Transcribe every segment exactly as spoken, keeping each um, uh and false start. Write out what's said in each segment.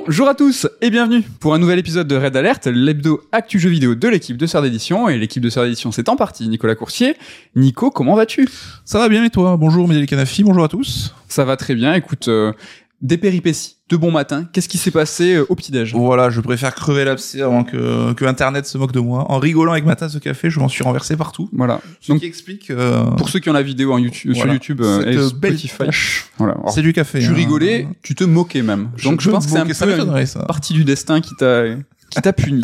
Bonjour à tous et bienvenue pour un nouvel épisode de Red Alert, l'hebdo actu jeux vidéo de l'équipe de Sœurs d'édition. Et l'équipe de Sœurs d'édition, c'est en partie Nicolas Coursier. Nico, comment vas-tu ? Ça va bien et toi ? Bonjour Médélie Canafi, bonjour à tous. Ça va très bien, écoute, euh, des péripéties, de bon matin. Qu'est-ce qui s'est passé euh, au petit-déj ? Voilà, je préfère crever l'abcès avant que, que Internet se moque de moi. En rigolant avec ma tasse de café, je m'en suis renversé partout. Voilà. Ce Donc, qui explique... Euh... pour ceux qui ont la vidéo en YouTube, voilà. sur YouTube euh, Cette et belle Spotify. tâche. Voilà. Alors, c'est du café. tu hein. rigolais, tu te moquais même. Donc je, je pense que c'est un peu ça m'étonnerait, ça. partie du destin qui t'a, qui t'a puni.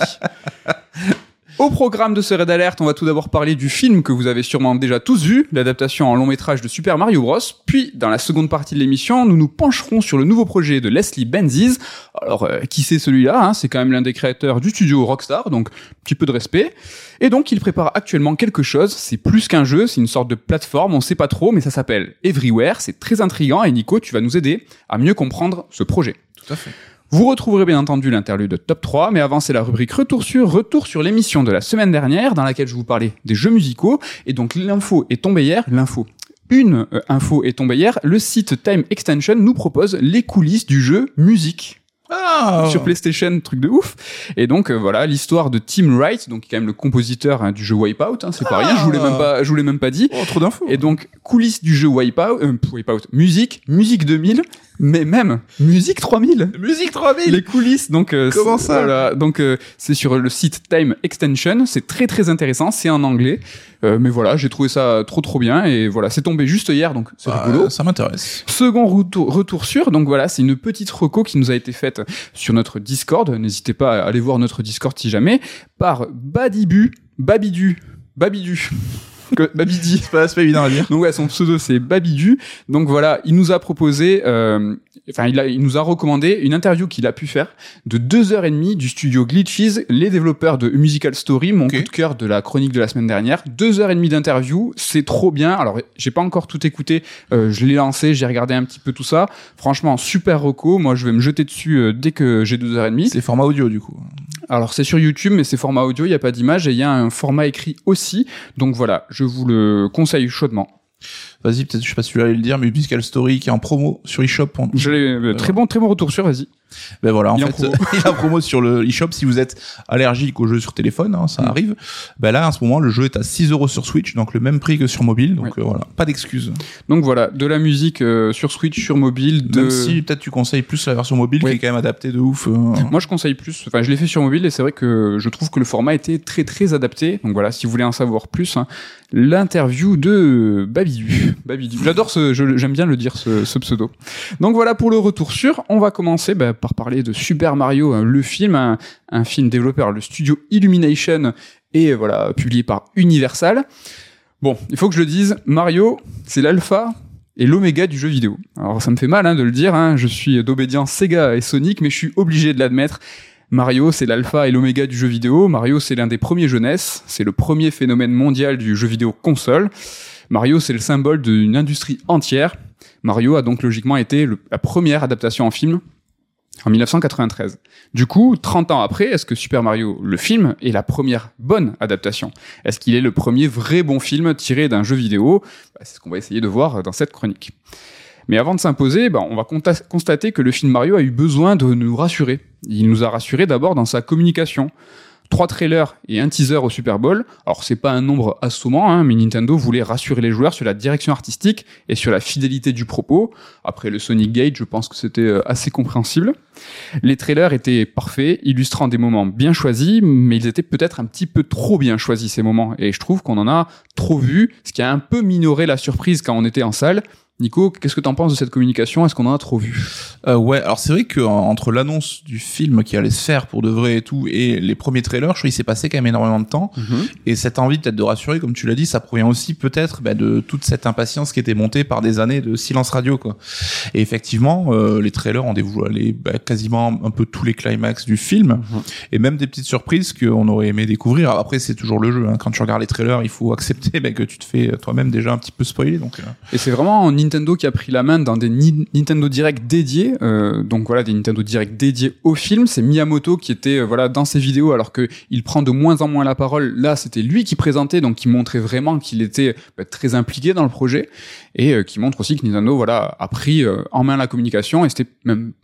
Au programme de ce Red Alert, on va tout d'abord parler du film que vous avez sûrement déjà tous vu, l'adaptation en long métrage de Super Mario Bros. Puis, dans la seconde partie de l'émission, nous nous pencherons sur le nouveau projet de Leslie Benzies. Alors, euh, qui c'est celui-là hein ? C'est quand même l'un des créateurs du studio Rockstar, donc un petit peu de respect. Et donc, il prépare actuellement quelque chose. C'est plus qu'un jeu, c'est une sorte de plateforme, on sait pas trop, mais ça s'appelle Everywhere. C'est très intriguant et Nico, tu vas nous aider à mieux comprendre ce projet. Tout à fait. Vous retrouverez bien entendu l'interlude Top trois, mais avant c'est la rubrique Retour sur, retour sur l'émission de la semaine dernière, dans laquelle je vous parlais des jeux musicaux, et donc l'info est tombée hier, l'info, une euh, info est tombée hier, le site Time Extension nous propose les coulisses du jeu Musique. Ah, sur PlayStation, truc de ouf. Et donc euh, voilà l'histoire de Tim Wright, donc qui est quand même le compositeur hein, du jeu Wipeout. Hein, c'est ah, pas rien, je vous l'ai même pas, je vous l'ai même pas dit. Oh, trop d'infos. Et donc coulisses du jeu Wipeout, euh, Wipeout, musique, musique deux mille, mais même musique trois mille. Musique trois mille. Les coulisses. Donc euh, comment ça voilà, donc euh, c'est sur le site Time Extension. C'est très très intéressant. C'est en anglais. Euh, mais voilà, j'ai trouvé ça trop trop bien et voilà, c'est tombé juste hier, donc c'est ah, rigolo. Ça m'intéresse. Second retour, retour sur, donc voilà, c'est une petite reco qui nous a été faite sur notre Discord. N'hésitez pas à aller voir notre Discord si jamais, par Badibu, Babidu, Babidu. Que Babidi, c'est pas, c'est pas évident à dire. Donc ouais, son pseudo c'est Babidu. Donc voilà, il nous a proposé, euh, enfin il, a, il nous a recommandé une interview qu'il a pu faire de deux heures et demie du studio Glitches, les développeurs de Musical Story, mon okay. coup de cœur de la chronique de la semaine dernière. Deux heures et demie d'interview, c'est trop bien. Alors j'ai pas encore tout écouté, euh, je l'ai lancé, j'ai regardé un petit peu tout ça. Franchement, super reco. Moi, je vais me jeter dessus euh, dès que j'ai deux heures et demie. C'est format audio du coup. Alors c'est sur YouTube, mais c'est format audio, il y a pas d'image et il y a un format écrit aussi. Donc voilà, je vous le conseille chaudement. Vas-y, peut-être, je sais pas si tu allais le dire, mais Musical Story qui est en promo sur eShop. On... Je l'ai, euh, très bon, très bon retour sur, vas-y. Ben voilà, en il fait, il y a un promo sur le eShop. Si vous êtes allergique aux jeux sur téléphone, hein, ça mmh. arrive. Ben là, à ce moment, le jeu est à six euros sur Switch, donc le même prix que sur mobile. Donc oui. euh, voilà, pas d'excuses. Donc voilà, de la musique euh, sur Switch, sur mobile. De... Même si peut-être tu conseilles plus la version mobile, oui. qui est quand même adaptée de ouf. Euh... Moi, je conseille plus. Enfin, je l'ai fait sur mobile et c'est vrai que je trouve que le format était très très adapté. Donc voilà, si vous voulez en savoir plus, hein, l'interview de Babidu. Babidu. J'adore ce, je, j'aime bien le dire ce, ce pseudo. Donc voilà pour le retour sur. On va commencer bah, par parler de Super Mario, hein, le film, un, un film développé par le studio Illumination et voilà publié par Universal. Bon, il faut que je le dise, Mario, c'est l'alpha et l'oméga du jeu vidéo. Alors ça me fait mal hein, de le dire. Hein, je suis d'obédience Sega et Sonic, mais je suis obligé de l'admettre. Mario, c'est l'alpha et l'oméga du jeu vidéo. Mario, c'est l'un des premiers jeunesses. C'est le premier phénomène mondial du jeu vidéo console. Mario, c'est le symbole d'une industrie entière. Mario a donc logiquement été le, la première adaptation en film en dix-neuf cent quatre-vingt-treize. Du coup, trente ans après, est-ce que Super Mario, le film, est la première bonne adaptation ? Est-ce qu'il est le premier vrai bon film tiré d'un jeu vidéo ? Bah, c'est ce qu'on va essayer de voir dans cette chronique. Mais avant de s'imposer, bah, on va conta- constater que le film Mario a eu besoin de nous rassurer. Il nous a rassurés d'abord dans sa communication. Trois trailers et un teaser au Super Bowl. Alors c'est pas un nombre assommant, hein, mais Nintendo voulait rassurer les joueurs sur la direction artistique et sur la fidélité du propos. Après le Sonic Gate, je pense que c'était assez compréhensible. Les trailers étaient parfaits, illustrant des moments bien choisis, mais ils étaient peut-être un petit peu trop bien choisis ces moments. Et je trouve qu'on en a trop vu, ce qui a un peu minoré la surprise quand on était en salle. Nico, qu'est-ce que t'en penses de cette communication ? Est-ce qu'on en a trop vu ? euh, Ouais, alors c'est vrai que entre l'annonce du film qui allait se faire pour de vrai et tout, et les premiers trailers, je trouve qu'il s'est passé quand même énormément de temps. Mm-hmm. Et cette envie peut-être de rassurer, comme tu l'as dit, ça provient aussi peut-être bah, de toute cette impatience qui était montée par des années de silence radio, quoi. Et effectivement, euh, les trailers ont dévoilé bah, quasiment un peu tous les climax du film, mm-hmm. et même des petites surprises qu'on aurait aimé découvrir. Après, c'est toujours le jeu. Hein. Quand tu regardes les trailers, il faut accepter bah, que tu te fais toi-même déjà un petit peu spoiler. Donc. Euh... Et c'est vraiment en Nintendo qui a pris la main dans des ni- Nintendo Direct dédiés, euh, donc voilà, des Nintendo Direct dédiés au film. C'est Miyamoto qui était euh, voilà dans ses vidéos, alors que il prend de moins en moins la parole. Là, c'était lui qui présentait, donc qui montrait vraiment qu'il était bah, très impliqué dans le projet et euh, qui montre aussi que Nintendo voilà a pris euh, en main la communication et c'était même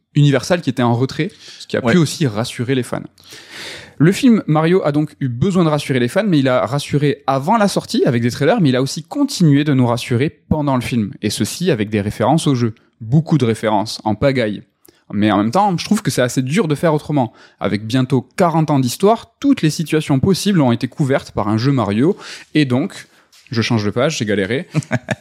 Universal qui était en retrait, ce qui a Ouais. pu aussi rassurer les fans. Le film Mario a donc eu besoin de rassurer les fans, mais il a rassuré avant la sortie avec des trailers, mais il a aussi continué de nous rassurer pendant le film, et ceci avec des références au jeu. Beaucoup de références, en pagaille. Mais en même temps, je trouve que c'est assez dur de faire autrement. Avec bientôt quarante ans d'histoire, toutes les situations possibles ont été couvertes par un jeu Mario, et donc, je change de page, j'ai galéré.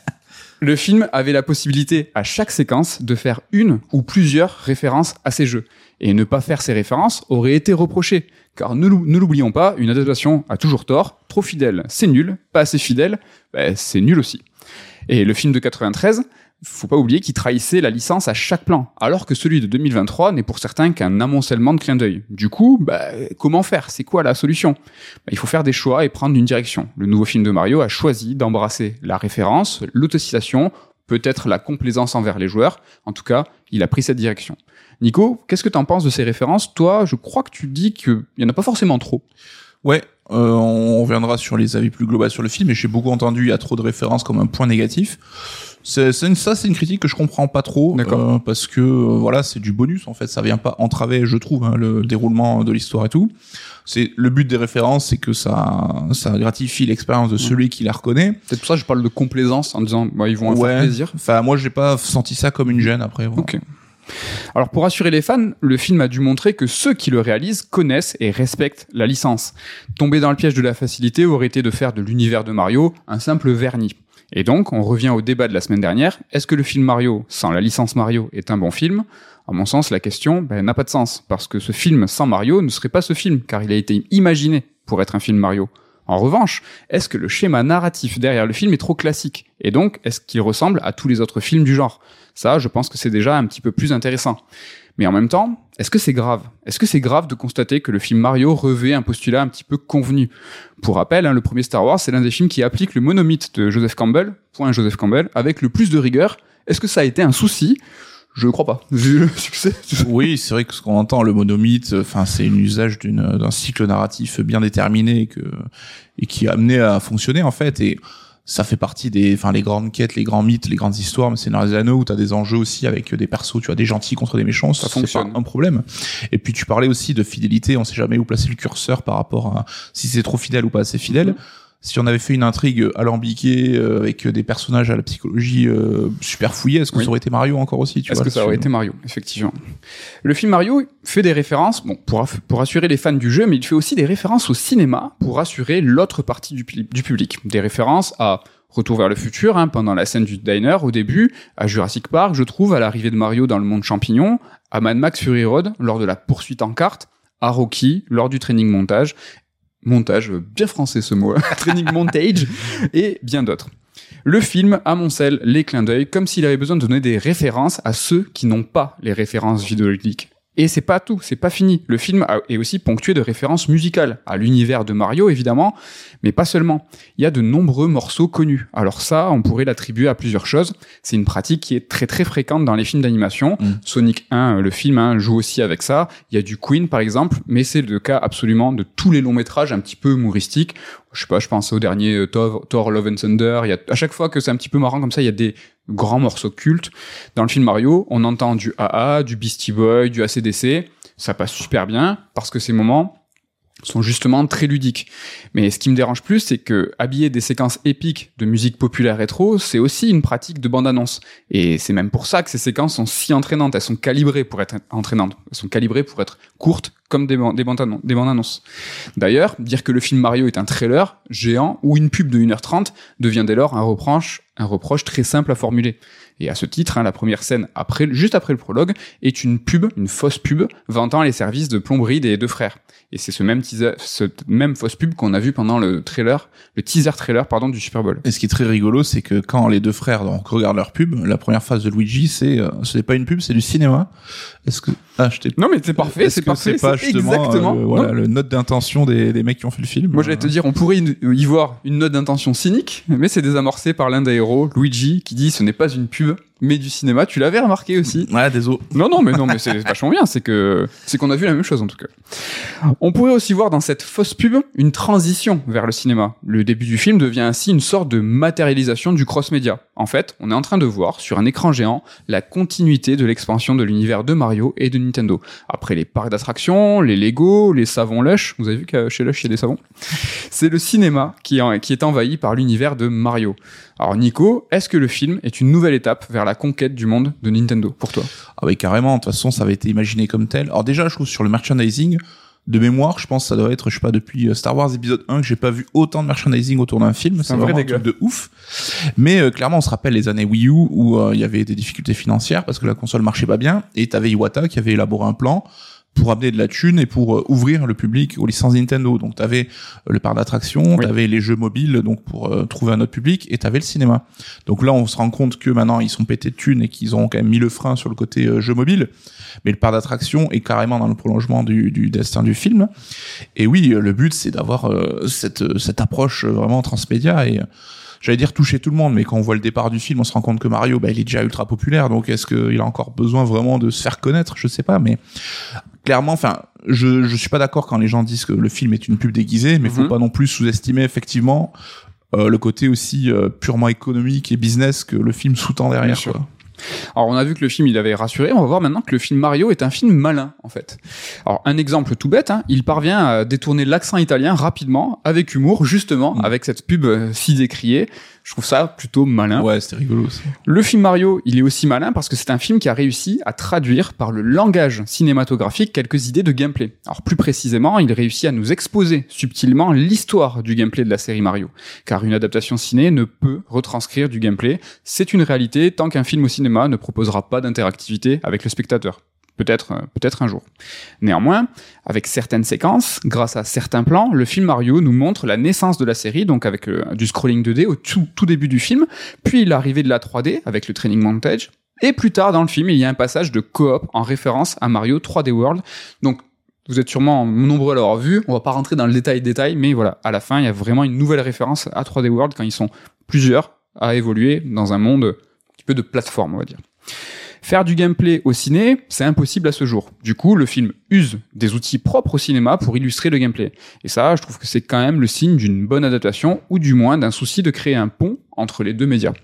Le film avait la possibilité, à chaque séquence, de faire une ou plusieurs références à ces jeux. Et ne pas faire ces références aurait été reproché. Car ne, l'ou- ne l'oublions pas, une adaptation a toujours tort. Trop fidèle, c'est nul. Pas assez fidèle, ben, c'est nul aussi. Et le film de quatre-vingt-treize, faut pas oublier qu'il trahissait la licence à chaque plan, alors que celui de deux mille vingt-trois n'est pour certains qu'un amoncellement de clins d'œil. Du coup, bah, comment faire ? C'est quoi la solution ? Bah, il faut faire des choix et prendre une direction. Le nouveau film de Mario a choisi d'embrasser la référence, l'autocitation, peut-être la complaisance envers les joueurs. En tout cas, il a pris cette direction. Nico, qu'est-ce que t'en penses de ces références ? Toi, je crois que tu dis qu'il y en a pas forcément trop. Ouais, euh, on reviendra sur les avis plus globaux sur le film, et j'ai beaucoup entendu il y a trop de références comme un point négatif. C'est, c'est une, ça, c'est une critique que je comprends pas trop, D'accord. euh, parce que euh, voilà, c'est du bonus en fait. Ça vient pas entraver, je trouve, hein, le déroulement de l'histoire et tout. C'est le but des références, c'est que ça, ça gratifie l'expérience de celui qui la reconnaît. C'est pour ça que je parle de complaisance en disant bah, ils vont en faire plaisir. Enfin, moi, j'ai pas senti ça comme une gêne après. Voilà. Ok. Alors pour rassurer les fans, le film a dû montrer que ceux qui le réalisent connaissent et respectent la licence. Tomber dans le piège de la facilité aurait été de faire de l'univers de Mario un simple vernis. Et donc, on revient au débat de la semaine dernière, est-ce que le film Mario, sans la licence Mario, est un bon film ? À mon sens, la question ben, n'a pas de sens, parce que ce film sans Mario ne serait pas ce film, car il a été imaginé pour être un film Mario. En revanche, est-ce que le schéma narratif derrière le film est trop classique ? Et donc, est-ce qu'il ressemble à tous les autres films du genre ? Ça, je pense que c'est déjà un petit peu plus intéressant. Mais en même temps, est-ce que c'est grave ? Est-ce que c'est grave de constater que le film Mario revêt un postulat un petit peu convenu ? Pour rappel, hein, le premier Star Wars, c'est l'un des films qui applique le monomythe de Joseph Campbell, point Joseph Campbell, avec le plus de rigueur. Est-ce que ça a été un souci ? Je ne crois pas. Vu le succès. Oui, c'est vrai que ce qu'on entend, le monomythe, enfin, c'est un usage d'une, d'un cycle narratif bien déterminé que, et qui a amené à fonctionner, en fait, et ça fait partie des, enfin, les grandes quêtes, les grands mythes, les grandes histoires, mais c'est dans les anneaux où t'as des enjeux aussi avec des persos, tu vois, des gentils contre des méchants, Ça c'est fonctionne. pas un problème. Et puis, tu parlais aussi de fidélité, on sait jamais où placer le curseur par rapport à si c'est trop fidèle ou pas assez fidèle. Mm-hmm. Si on avait fait une intrigue alambiquée euh, avec des personnages à la psychologie euh, super fouillée, est-ce que Oui. ça aurait été Mario encore aussi, tu Est-ce vois, que ça aurait été Mario, effectivement. Le film Mario fait des références, bon, pour, pour rassurer les fans du jeu, mais il fait aussi des références au cinéma pour rassurer l'autre partie du, du public. Des références à Retour vers le futur, hein, pendant la scène du diner au début, à Jurassic Park, je trouve, à l'arrivée de Mario dans le monde champignon, à Mad Max Fury Road, lors de la poursuite en kart, à Rocky, lors du training montage, montage, bien français ce mot, training montage, et bien d'autres. Le film amoncelle les clins d'œil comme s'il avait besoin de donner des références à ceux qui n'ont pas les références vidéoludiques. Et c'est pas tout, c'est pas fini. Le film est aussi ponctué de références musicales, à l'univers de Mario évidemment, mais pas seulement. Il y a de nombreux morceaux connus. Alors ça, on pourrait l'attribuer à plusieurs choses. C'est une pratique qui est très très fréquente dans les films d'animation. Mmh. Sonic un, le film, hein, joue aussi avec ça. Il y a du Queen par exemple, mais c'est le cas absolument de tous les longs métrages un petit peu humoristiques. Je sais pas, je pense au dernier Thor, Thor Love and Thunder. Il y a, à chaque fois que c'est un petit peu marrant comme ça, il y a des grands morceaux cultes. Dans le film Mario, on entend du A A, du Beastie Boy, du A C D C. Ça passe super bien parce que ces moments sont justement très ludiques. Mais ce qui me dérange plus, c'est que habiller des séquences épiques de musique populaire rétro, c'est aussi une pratique de bande-annonce. Et c'est même pour ça que ces séquences sont si entraînantes. Elles sont calibrées pour être entraînantes. Elles sont calibrées pour être courtes, comme des, des bandes-annonces. D'ailleurs, dire que le film Mario est un trailer géant ou une pub de une heure trente devient dès lors un reproche, un reproche très simple à formuler. Et à ce titre, hein, la première scène, après, juste après le prologue, est une pub, une fausse pub, vantant les services de plomberie des deux frères. Et c'est ce même teaser, cette même fausse pub qu'on a vu pendant le trailer, le teaser trailer, pardon, du Super Bowl. Et ce qui est très rigolo, c'est que quand les deux frères donc, regardent leur pub, la première phase de Luigi, c'est, euh, ce n'est pas une pub, c'est du cinéma. Est-ce que, ah, je t'ai... Non, mais c'est parfait, Est-ce c'est que parfait, c'est pas c'est justement, exactement. euh, voilà, le note d'intention des, des mecs qui ont fait le film. Moi, j'allais te dire, on pourrait y voir une note d'intention cynique, mais c'est désamorcé par l'un des héros, Luigi, qui dit ce n'est pas une pub, mais du cinéma. Tu l'avais remarqué aussi. Ouais, désolé. Non, non, mais non, mais c'est vachement bien. C'est que c'est qu'on a vu la même chose en tout cas. On pourrait aussi voir dans cette fausse pub une transition vers le cinéma. Le début du film devient ainsi une sorte de matérialisation du cross-média. En fait, on est en train de voir sur un écran géant la continuité de l'expansion de l'univers de Mario et de Nintendo. Après les parcs d'attractions, les Lego, les savons Lush, vous avez vu que chez Lush il y a des savons. C'est le cinéma qui est, qui est envahi par l'univers de Mario. Alors Nico, est-ce que le film est une nouvelle étape vers la conquête du monde de Nintendo pour toi? Ah oui, carrément. De toute façon, ça avait été imaginé comme tel. Alors déjà, je trouve sur le merchandising, de mémoire, je pense que ça doit être, je sais pas, depuis Star Wars épisode un que j'ai pas vu autant de merchandising autour d'un film. C'est, c'est vraiment un truc de ouf. Mais euh, clairement, on se rappelle les années Wii U où il euh, y avait des difficultés financières parce que la console marchait pas bien et t'avais Iwata qui avait élaboré un plan pour amener de la thune et pour euh, ouvrir le public aux licences Nintendo. Donc t'avais euh, le parc d'attractions, oui. T'avais les jeux mobiles donc pour euh, trouver un autre public et t'avais le cinéma. Donc là on se rend compte que maintenant ils sont pétés de thunes et qu'ils ont quand même mis le frein sur le côté euh, jeux mobiles. Mais le parc d'attractions est carrément dans le prolongement du, du destin du film. Et oui, le but c'est d'avoir euh, cette cette approche vraiment transmédia et euh, j'allais dire toucher tout le monde, mais quand on voit le départ du film, on se rend compte que Mario, bah, il est déjà ultra populaire, donc est-ce qu'il a encore besoin vraiment de se faire connaître? Je sais pas, mais clairement, enfin, je je suis pas d'accord quand les gens disent que le film est une pub déguisée, mais mm-hmm. faut pas non plus sous-estimer effectivement euh, le côté aussi euh, purement économique et business que le film sous-tend derrière. Quoi. Alors on a vu que le film il avait rassuré, on va voir maintenant que le film Mario est un film malin en fait. Alors un exemple tout bête, hein, il parvient à détourner l'accent italien rapidement, avec humour justement, mmh. avec cette pub euh, si décriée. Je trouve ça plutôt malin. Ouais, c'était rigolo aussi. Le film Mario, il est aussi malin parce que c'est un film qui a réussi à traduire par le langage cinématographique quelques idées de gameplay. Alors plus précisément, il réussit à nous exposer subtilement l'histoire du gameplay de la série Mario. Car une adaptation ciné ne peut retranscrire du gameplay. C'est une réalité tant qu'un film au cinéma ne proposera pas d'interactivité avec le spectateur. Peut-être, euh, peut-être un jour. Néanmoins, avec certaines séquences, grâce à certains plans, le film Mario nous montre la naissance de la série, donc avec euh, du scrolling deux D au tout, tout début du film, puis l'arrivée de la trois D avec le training montage, et plus tard dans le film, il y a un passage de coop en référence à Mario trois D World. Donc, vous êtes sûrement nombreux à l'avoir vu, on va pas rentrer dans le détail détail, mais voilà, à la fin, il y a vraiment une nouvelle référence à trois D World quand ils sont plusieurs à évoluer dans un monde un petit peu de plateforme, on va dire. Faire du gameplay au ciné, c'est impossible à ce jour. Du coup, le film use des outils propres au cinéma pour illustrer le gameplay. Et ça, je trouve que c'est quand même le signe d'une bonne adaptation, ou du moins d'un souci de créer un pont entre les deux médias.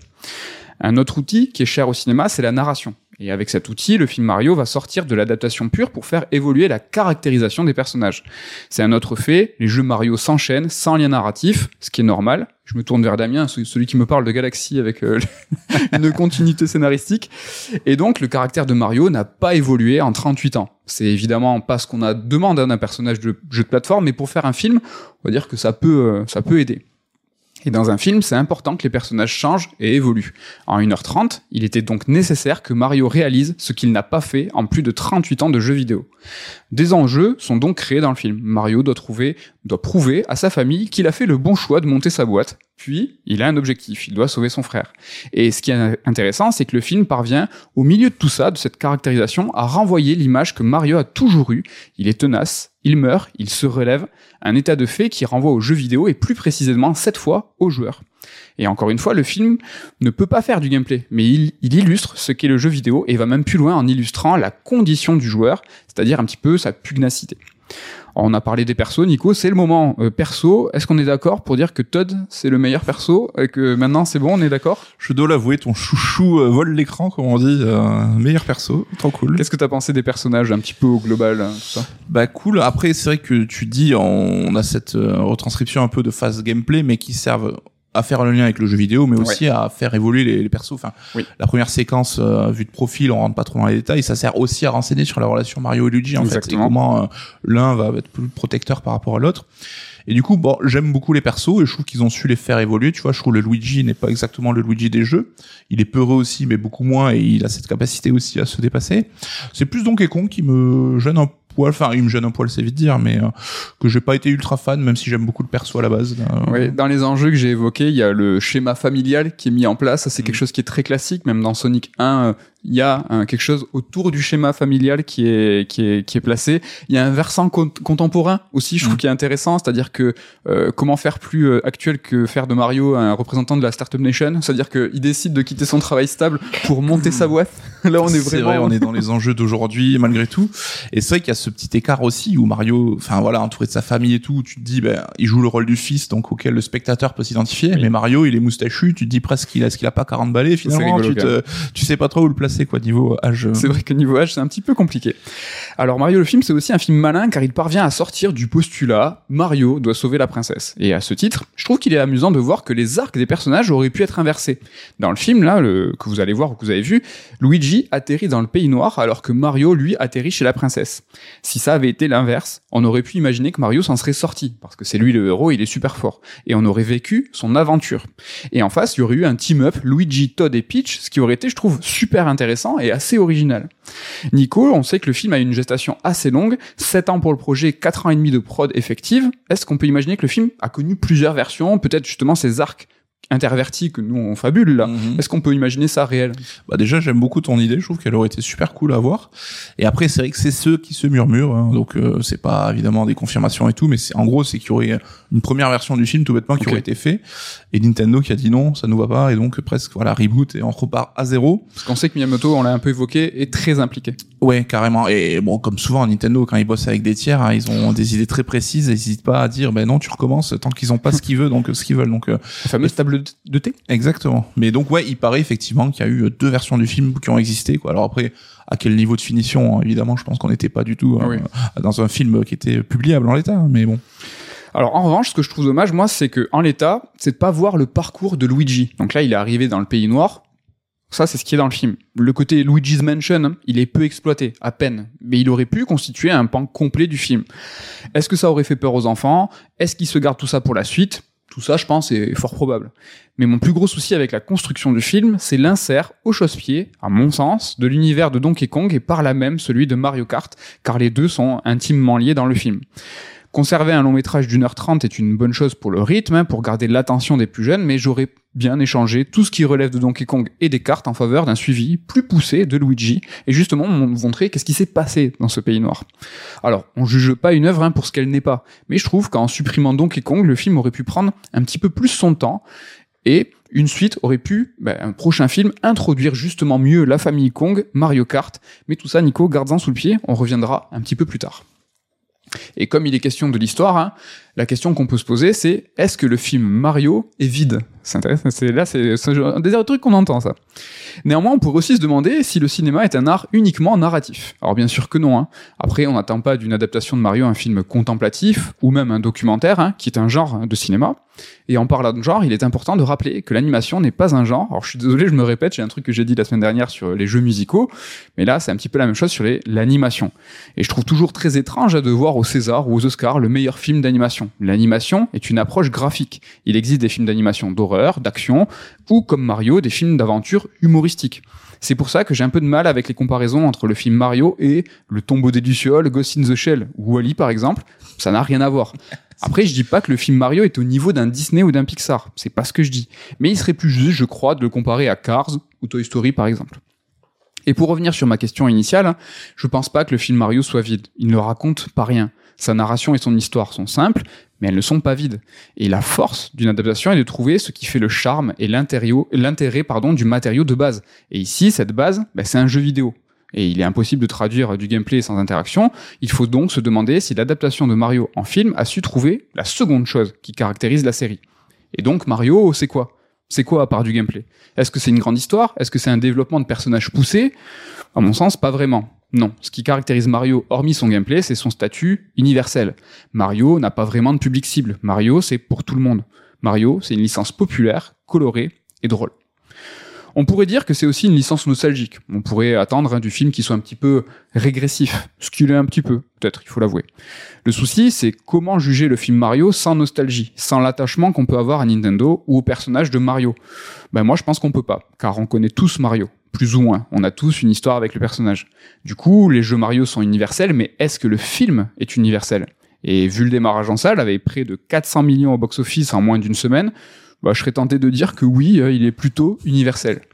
Un autre outil qui est cher au cinéma, c'est la narration. Et avec cet outil, le film Mario va sortir de l'adaptation pure pour faire évoluer la caractérisation des personnages. C'est un autre fait, les jeux Mario s'enchaînent sans lien narratif, ce qui est normal. Je me tourne vers Damien, celui qui me parle de Galaxy avec euh, une continuité scénaristique. Et donc, le caractère de Mario n'a pas évolué en trente-huit ans. C'est évidemment pas ce qu'on a demande hein, d'un personnage de jeu de plateforme, mais pour faire un film, on va dire que ça peut, euh, ça peut aider. Et dans un film, c'est important que les personnages changent et évoluent. En une heure trente, il était donc nécessaire que Mario réalise ce qu'il n'a pas fait en plus de trente-huit ans de jeux vidéo. Des enjeux sont donc créés dans le film. Mario doit trouver, doit prouver à sa famille qu'il a fait le bon choix de monter sa boîte. Puis, il a un objectif, il doit sauver son frère. Et ce qui est intéressant, c'est que le film parvient, au milieu de tout ça, de cette caractérisation, à renvoyer l'image que Mario a toujours eue. Il est tenace, il meurt, il se relève, un état de fait qui renvoie aux jeux vidéo et plus précisément, cette fois, aux joueurs. Et encore une fois, le film ne peut pas faire du gameplay, mais il, il illustre ce qu'est le jeu vidéo et va même plus loin en illustrant la condition du joueur, c'est-à-dire un petit peu sa pugnacité. Alors, on a parlé des persos, Nico, c'est le moment euh, perso. Est-ce qu'on est d'accord pour dire que Todd, c'est le meilleur perso et que maintenant c'est bon, on est d'accord? Je dois l'avouer, ton chouchou euh, vole l'écran, comme on dit, euh, meilleur perso, trop cool. Qu'est-ce que t'as pensé des personnages un petit peu au global, hein, tout ça? Bah cool, après c'est vrai que tu dis, on a cette euh, retranscription un peu de phase gameplay, mais qui servent à faire le lien avec le jeu vidéo, mais aussi ouais. à faire évoluer les, les persos. Enfin, oui. La première séquence euh, vue de profil, on rentre pas trop dans les détails, ça sert aussi à renseigner sur la relation Mario et Luigi, en Exactement. fait, et comment euh, l'un va être plus protecteur par rapport à l'autre. Et du coup, bon, j'aime beaucoup les persos et je trouve qu'ils ont su les faire évoluer. Tu vois, je trouve le Luigi n'est pas exactement le Luigi des jeux. Il est peureux aussi, mais beaucoup moins, et il a cette capacité aussi à se dépasser. C'est plus Donkey Kong qui me gêne un poil. Enfin, il me gêne un poil, c'est vite dire, mais euh, que j'ai pas été ultra fan, même si j'aime beaucoup le perso à la base. Euh... Oui, dans les enjeux que j'ai évoqués, il y a le schéma familial qui est mis en place. Ça, c'est mmh. quelque chose qui est très classique, même dans Sonic un. il y a un, quelque chose autour du schéma familial qui est qui est qui est placé. Il y a un versant con- contemporain aussi, je trouve, mmh. qui est intéressant, c'est-à-dire que euh, comment faire plus euh, actuel que faire de Mario un représentant de la Startup Nation, c'est-à-dire que il décide de quitter son travail stable pour monter sa boîte. Là, on est, c'est vraiment vrai, on est dans les enjeux d'aujourd'hui malgré tout. Et c'est vrai qu'il y a ce petit écart aussi où Mario, enfin voilà, entouré de sa famille et tout, où tu te dis, ben il joue le rôle du fils, donc auquel le spectateur peut s'identifier. Oui. Mais Mario, il est moustachu, tu te dis presque qu'il a, est-ce qu'il a pas quarante balais finalement. Rigolo, tu te, tu sais pas trop où le placer quoi niveau âge. C'est vrai que niveau âge, c'est un petit peu compliqué. Alors Mario le film, c'est aussi un film malin car il parvient à sortir du postulat Mario doit sauver la princesse. Et à ce titre, je trouve qu'il est amusant de voir que les arcs des personnages auraient pu être inversés. Dans le film là, le, que vous allez voir ou que vous avez vu, Luigi atterrit dans le pays noir alors que Mario lui atterrit chez la princesse. Si ça avait été l'inverse, on aurait pu imaginer que Mario s'en serait sorti parce que c'est lui le héros, il est super fort et on aurait vécu son aventure. Et en face, il y aurait eu un team-up Luigi, Todd et Peach, ce qui aurait été, je trouve, super intéressant et assez original. Nico, on sait que le film a une gestation assez longue, sept ans pour le projet, quatre ans et demi de prod effective. Est-ce qu'on peut imaginer que le film a connu plusieurs versions, peut-être justement ces arcs intervertis que nous on fabule là. Mm-hmm. Est-ce qu'on peut imaginer ça réel? Bah déjà j'aime beaucoup ton idée, je trouve qu'elle aurait été super cool à voir. Et après c'est vrai que c'est ceux qui se murmurent, hein, donc euh, c'est pas évidemment des confirmations et tout, mais c'est en gros c'est qu'il y aurait une première version du film tout bêtement qui okay. aurait été fait et Nintendo qui a dit non, ça nous va pas et donc presque voilà reboot et on repart à zéro. Parce qu'on sait que Miyamoto, on l'a un peu évoqué, est très impliqué. Ouais carrément et bon comme souvent Nintendo quand ils bossent avec des tiers, hein, ils ont des idées très précises et ils hésitent pas à dire ben non tu recommences tant qu'ils ont pas ce qu'ils veulent donc ce qu'ils veulent donc. Euh, La fameuse table de thé. Exactement. Mais donc ouais, il paraît effectivement qu'il y a eu deux versions du film qui ont existé quoi. Alors après à quel niveau de finition évidemment, je pense qu'on n'était pas du tout oui. euh, dans un film qui était publiable en l'état, mais bon. Alors en revanche, ce que je trouve dommage moi, c'est que en l'état, c'est de pas voir le parcours de Luigi. Donc là, il est arrivé dans le pays noir. Ça, c'est ce qui est dans le film. Le côté Luigi's Mansion, il est peu exploité, à peine. Mais il aurait pu constituer un pan complet du film. Est-ce que ça aurait fait peur aux enfants? Est-ce qu'ils se gardent tout ça pour la suite? Tout ça, je pense, est fort probable. Mais mon plus gros souci avec la construction du film, c'est l'insert au chausse-pied, à mon sens, de l'univers de Donkey Kong et par là même celui de Mario Kart, car les deux sont intimement liés dans le film. Conserver un long métrage d'une heure trente est une bonne chose pour le rythme, hein, pour garder l'attention des plus jeunes, mais j'aurais bien échangé tout ce qui relève de Donkey Kong et des cartes en faveur d'un suivi plus poussé de Luigi, et justement montrer qu'est-ce qui s'est passé dans ce pays noir. Alors, on juge pas une œuvre hein, pour ce qu'elle n'est pas, mais je trouve qu'en supprimant Donkey Kong, le film aurait pu prendre un petit peu plus son temps, et une suite aurait pu, ben, un prochain film, introduire justement mieux la famille Kong, Mario Kart, mais tout ça, Nico, garde-en sous le pied, on reviendra un petit peu plus tard. Et comme il est question de l'histoire, hein, la question qu'on peut se poser, c'est est-ce que le film Mario est vide? C'est intéressant, c'est, là, c'est, c'est un des trucs qu'on entend, ça. Néanmoins, on pourrait aussi se demander si le cinéma est un art uniquement narratif. Alors bien sûr que non. Hein. Après, on n'attend pas d'une adaptation de Mario un film contemplatif, ou même un documentaire, hein, qui est un genre de cinéma. Et en parlant de genre, il est important de rappeler que l'animation n'est pas un genre. Alors je suis désolé, je me répète, j'ai un truc que j'ai dit la semaine dernière sur les jeux musicaux, mais là, c'est un petit peu la même chose sur les, l'animation. Et je trouve toujours très étrange de voir au César ou aux Oscars le meilleur film d'animation. L'animation est une approche graphique. Il existe des films d'animation d'horreur, d'action, ou comme Mario, des films d'aventure humoristiques. C'est pour ça que j'ai un peu de mal avec les comparaisons entre le film Mario et Le Tombeau des Lucioles, Ghost in the Shell ou Wall-E par exemple. Ça n'a rien à voir. Après, je dis pas que le film Mario est au niveau d'un Disney ou d'un Pixar. C'est pas ce que je dis. Mais il serait plus juste, je crois, de le comparer à Cars ou Toy Story par exemple. Et pour revenir sur ma question initiale, je pense pas que le film Mario soit vide. Il ne raconte pas rien. Sa narration et son histoire sont simples, mais elles ne sont pas vides. Et la force d'une adaptation est de trouver ce qui fait le charme et l'intérêt pardon, du matériau de base. Et ici, cette base, bah, c'est un jeu vidéo. Et il est impossible de traduire du gameplay sans interaction. Il faut donc se demander si l'adaptation de Mario en film a su trouver la seconde chose qui caractérise la série. Et donc Mario, c'est quoi ? C'est quoi à part du gameplay ? Est-ce que c'est une grande histoire ? Est-ce que c'est un développement de personnages poussé ? À mon sens, pas vraiment. Non, ce qui caractérise Mario, hormis son gameplay, c'est son statut universel. Mario n'a pas vraiment de public cible. Mario, c'est pour tout le monde. Mario, c'est une licence populaire, colorée et drôle. On pourrait dire que c'est aussi une licence nostalgique. On pourrait attendre hein, du film qui soit un petit peu régressif, ce qu'il est un petit peu, peut-être, il faut l'avouer. Le souci, c'est comment juger le film Mario sans nostalgie, sans l'attachement qu'on peut avoir à Nintendo ou au personnage de Mario. Ben moi, je pense qu'on peut pas, car on connaît tous Mario, plus ou moins. On a tous une histoire avec le personnage. Du coup, les jeux Mario sont universels, mais est-ce que le film est universel ? Et vu le démarrage en salle, avec près de quatre cents millions au box-office en moins d'une semaine, bah, je serais tenté de dire que oui, il est plutôt universel.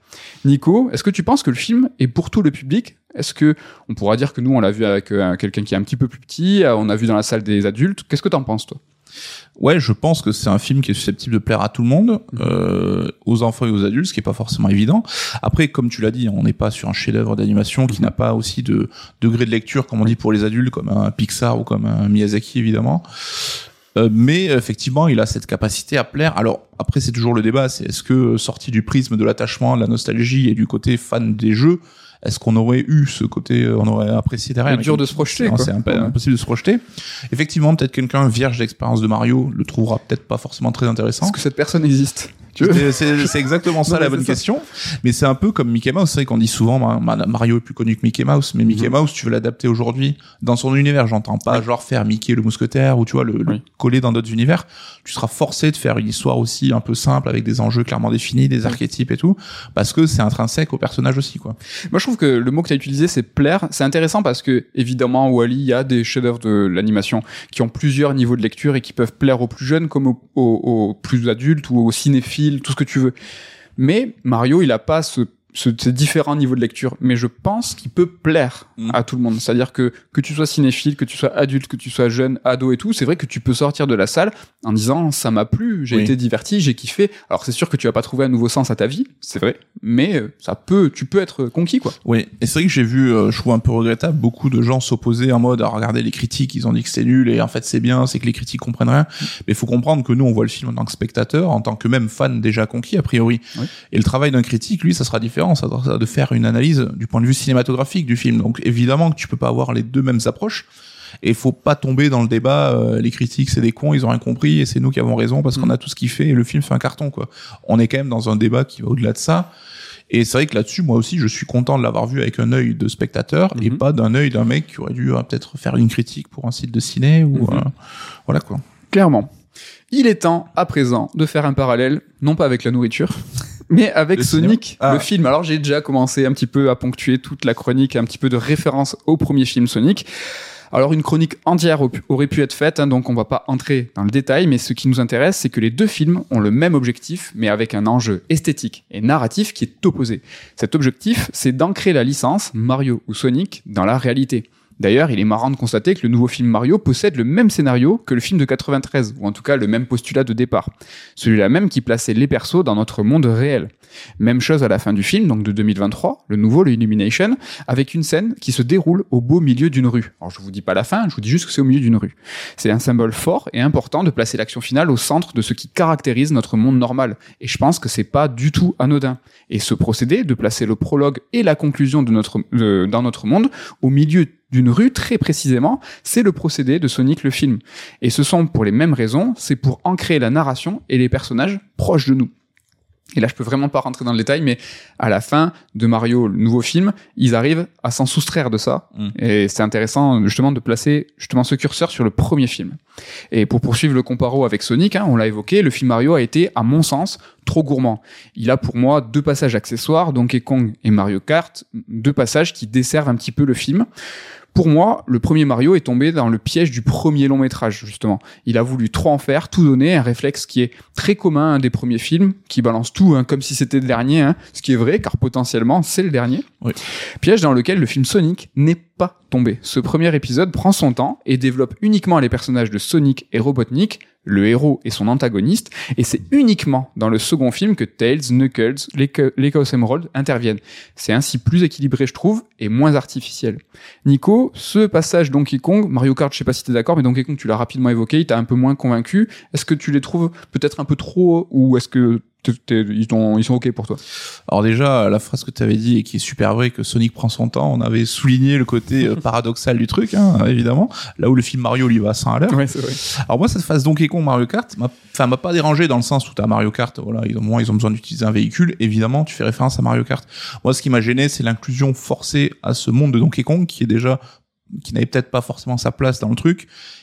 Nico, est-ce que tu penses que le film est pour tout le public ? Est-ce que on pourra dire que nous, on l'a vu avec euh, quelqu'un qui est un petit peu plus petit, euh, on a vu dans la salle des adultes. Qu'est-ce que t'en penses, toi ? Ouais, je pense que c'est un film qui est susceptible de plaire à tout le monde, euh, aux enfants et aux adultes, ce qui est pas forcément évident. Après, comme tu l'as dit, on n'est pas sur un chef-d'œuvre d'animation qui n'a pas aussi de degré de lecture, comme on dit pour les adultes, comme un Pixar ou comme un Miyazaki, évidemment. Euh, mais effectivement, il a cette capacité à plaire. Alors après, c'est toujours le débat, c'est est-ce que sorti du prisme de l'attachement, de la nostalgie et du côté fan des jeux, est-ce qu'on aurait eu ce côté, on aurait apprécié derrière? C'est dur de se projeter, quoi. C'est impossible de se projeter. Effectivement, peut-être quelqu'un vierge d'expérience de Mario le trouvera peut-être pas forcément très intéressant. Est-ce que cette personne existe? C'est, c'est, c'est exactement ça non, la bonne question. Mais c'est un peu comme Mickey Mouse. C'est vrai qu'on dit souvent Mario est plus connu que Mickey Mouse, mais Mickey mmh. Mouse, tu veux l'adapter aujourd'hui dans son univers. J'entends pas oui. genre faire Mickey le mousquetaire ou tu vois le, oui. le coller dans d'autres univers. Tu seras forcé de faire une histoire aussi un peu simple avec des enjeux clairement définis, des archétypes et tout, parce que c'est intrinsèque au personnage aussi, quoi. Moi, je trouve que le mot que tu as utilisé, c'est plaire. C'est intéressant parce que évidemment, Wall-E, il y a des chefs-d'œuvre de l'animation qui ont plusieurs niveaux de lecture et qui peuvent plaire aux plus jeunes comme aux, aux, aux plus adultes ou aux cinéphiles, tout ce que tu veux. Mais Mario, il a pas ce, ce, ces différents niveaux de lecture. Mais je pense qu'il peut plaire mmh. à tout le monde. C'est-à-dire que, que tu sois cinéphile, que tu sois adulte, que tu sois jeune, ado et tout, c'est vrai que tu peux sortir de la salle en disant, ça m'a plu, j'ai oui. été diverti, j'ai kiffé. Alors c'est sûr que tu vas pas trouver un nouveau sens à ta vie, c'est vrai. Mais ça peut, tu peux être conquis, quoi. Oui. Et c'est vrai que j'ai vu, euh, je trouve un peu regrettable, beaucoup de gens s'opposer en mode à regarder les critiques, ils ont dit que c'était nul et en fait c'est bien, c'est que les critiques comprennent rien. Mmh. Mais il faut comprendre que nous on voit le film en tant que spectateur, en tant que même fan déjà conquis a priori. Oui. Et le travail d'un critique, lui, ça sera différent, ça sera de faire une analyse du point de vue cinématographique du film. Donc évidemment que tu peux pas avoir les deux mêmes approches. Et faut pas tomber dans le débat, euh, les critiques c'est des cons, ils ont rien compris et c'est nous qui avons raison parce mmh. qu'on a tout ce qu'il fait et le film fait un carton, quoi. On est quand même dans un débat qui va au-delà de ça. Et c'est vrai que là-dessus, moi aussi, je suis content de l'avoir vu avec un œil de spectateur mmh. et pas d'un œil d'un mec qui aurait dû euh, peut-être faire une critique pour un site de ciné ou mmh. euh, voilà, quoi. Clairement. Il est temps, à présent, de faire un parallèle, non pas avec la nourriture, mais avec le Sonic, ah. le film. Alors j'ai déjà commencé un petit peu à ponctuer toute la chronique, un petit peu de référence au premier film Sonic. Alors une chronique entière aurait pu être faite, hein, donc on va pas entrer dans le détail, mais ce qui nous intéresse, c'est que les deux films ont le même objectif, mais avec un enjeu esthétique et narratif qui est opposé. Cet objectif, c'est d'ancrer la licence Mario ou Sonic dans la réalité. D'ailleurs, il est marrant de constater que le nouveau film Mario possède le même scénario que le film de quatre-vingt-treize, ou en tout cas le même postulat de départ. Celui-là même qui plaçait les persos dans notre monde réel. Même chose à la fin du film, donc de deux mille vingt-trois, le nouveau, le Illumination, avec une scène qui se déroule au beau milieu d'une rue. Alors je vous dis pas la fin, je vous dis juste que c'est au milieu d'une rue. C'est un symbole fort et important de placer l'action finale au centre de ce qui caractérise notre monde normal. Et je pense que c'est pas du tout anodin. Et ce procédé de placer le prologue et la conclusion de notre, de, dans notre monde au milieu d'une rue, très précisément, c'est le procédé de Sonic le film. Et ce sont pour les mêmes raisons, c'est pour ancrer la narration et les personnages proches de nous. Et là, je peux vraiment pas rentrer dans le détail, mais à la fin de Mario, le nouveau film, ils arrivent à s'en soustraire de ça. Mmh. Et c'est intéressant, justement, de placer justement ce curseur sur le premier film. Et pour poursuivre le comparo avec Sonic, hein, on l'a évoqué, le film Mario a été, à mon sens, trop gourmand. Il a pour moi deux passages accessoires, Donkey Kong et Mario Kart, deux passages qui desservent un petit peu le film. Pour moi, le premier Mario est tombé dans le piège du premier long métrage, justement. Il a voulu trop en faire, tout donner, un réflexe qui est très commun à un des premiers films, qui balance tout hein, comme si c'était le dernier, hein, ce qui est vrai, car potentiellement, c'est le dernier. Oui. Piège dans lequel le film Sonic n'est pas tombé. Ce premier épisode prend son temps et développe uniquement les personnages de Sonic et Robotnik, le héros et son antagoniste, et c'est uniquement dans le second film que Tails, Knuckles, les, les Chaos Emerald interviennent. C'est ainsi plus équilibré, je trouve, et moins artificiel. Nico, ce passage Donkey Kong, Mario Kart, je sais pas si t'es d'accord, mais Donkey Kong, tu l'as rapidement évoqué, il t'a un peu moins convaincu. Est-ce que tu les trouves peut-être un peu trop, ou est-ce que T'es, t'es, ils, sont, ils sont ok pour toi? Alors déjà, la phrase que tu avais dit et qui est super vraie, que Sonic prend son temps, on avait souligné le côté euh, paradoxal du truc, hein, évidemment. Là où le film Mario lui va à cent à l'heure. Ouais, c'est vrai. Alors moi, cette phase Donkey Kong Mario Kart, m'a, enfin, m'a pas dérangé dans le sens où t'as Mario Kart, voilà, ils ont, moins, ils ont besoin d'utiliser un véhicule. Évidemment, tu fais référence à Mario Kart. Moi, ce qui m'a gêné, c'est l'inclusion forcée à ce monde de Donkey Kong qui est déjà, qui n'avait peut-être pas forcément sa place dans le truc.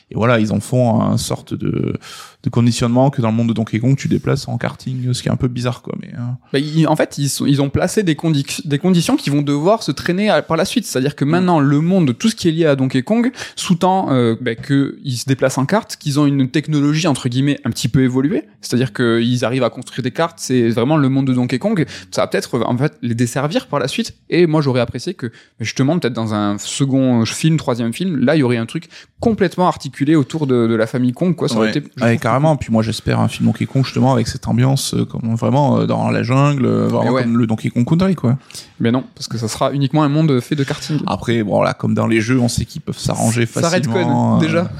Et voilà, ils en font un sorte de, de conditionnement que dans le monde de Donkey Kong, tu déplaces en karting, ce qui est un peu bizarre, quoi. Mais, euh... bah, ils, en fait, ils, sont, ils ont placé des, condi- des conditions qui vont devoir se traîner à, par la suite. C'est-à-dire que maintenant, le monde, tout ce qui est lié à Donkey Kong, sous-tend euh, bah, qu'ils se déplacent en kart, qu'ils ont une technologie, entre guillemets, un petit peu évoluée. C'est-à-dire qu'ils arrivent à construire des cartes, c'est vraiment le monde de Donkey Kong. Ça va peut-être, en fait, les desservir par la suite. Et moi, j'aurais apprécié que, justement, peut-être dans un second film, troisième film, là, il y aurait un truc complètement articulé autour de, de la famille Kong, quoi. Ça aurait ouais. été, ouais, carrément. Puis moi, j'espère un film Donkey Kong, justement, avec cette ambiance, euh, comme vraiment euh, dans la jungle, euh, vraiment ouais. comme le Donkey Kong Country, quoi. Mais non, parce que ça sera uniquement un monde fait de karting. Après, bon, là, comme dans les jeux, on sait qu'ils peuvent s'arranger facilement. Ça redcon, euh... déjà.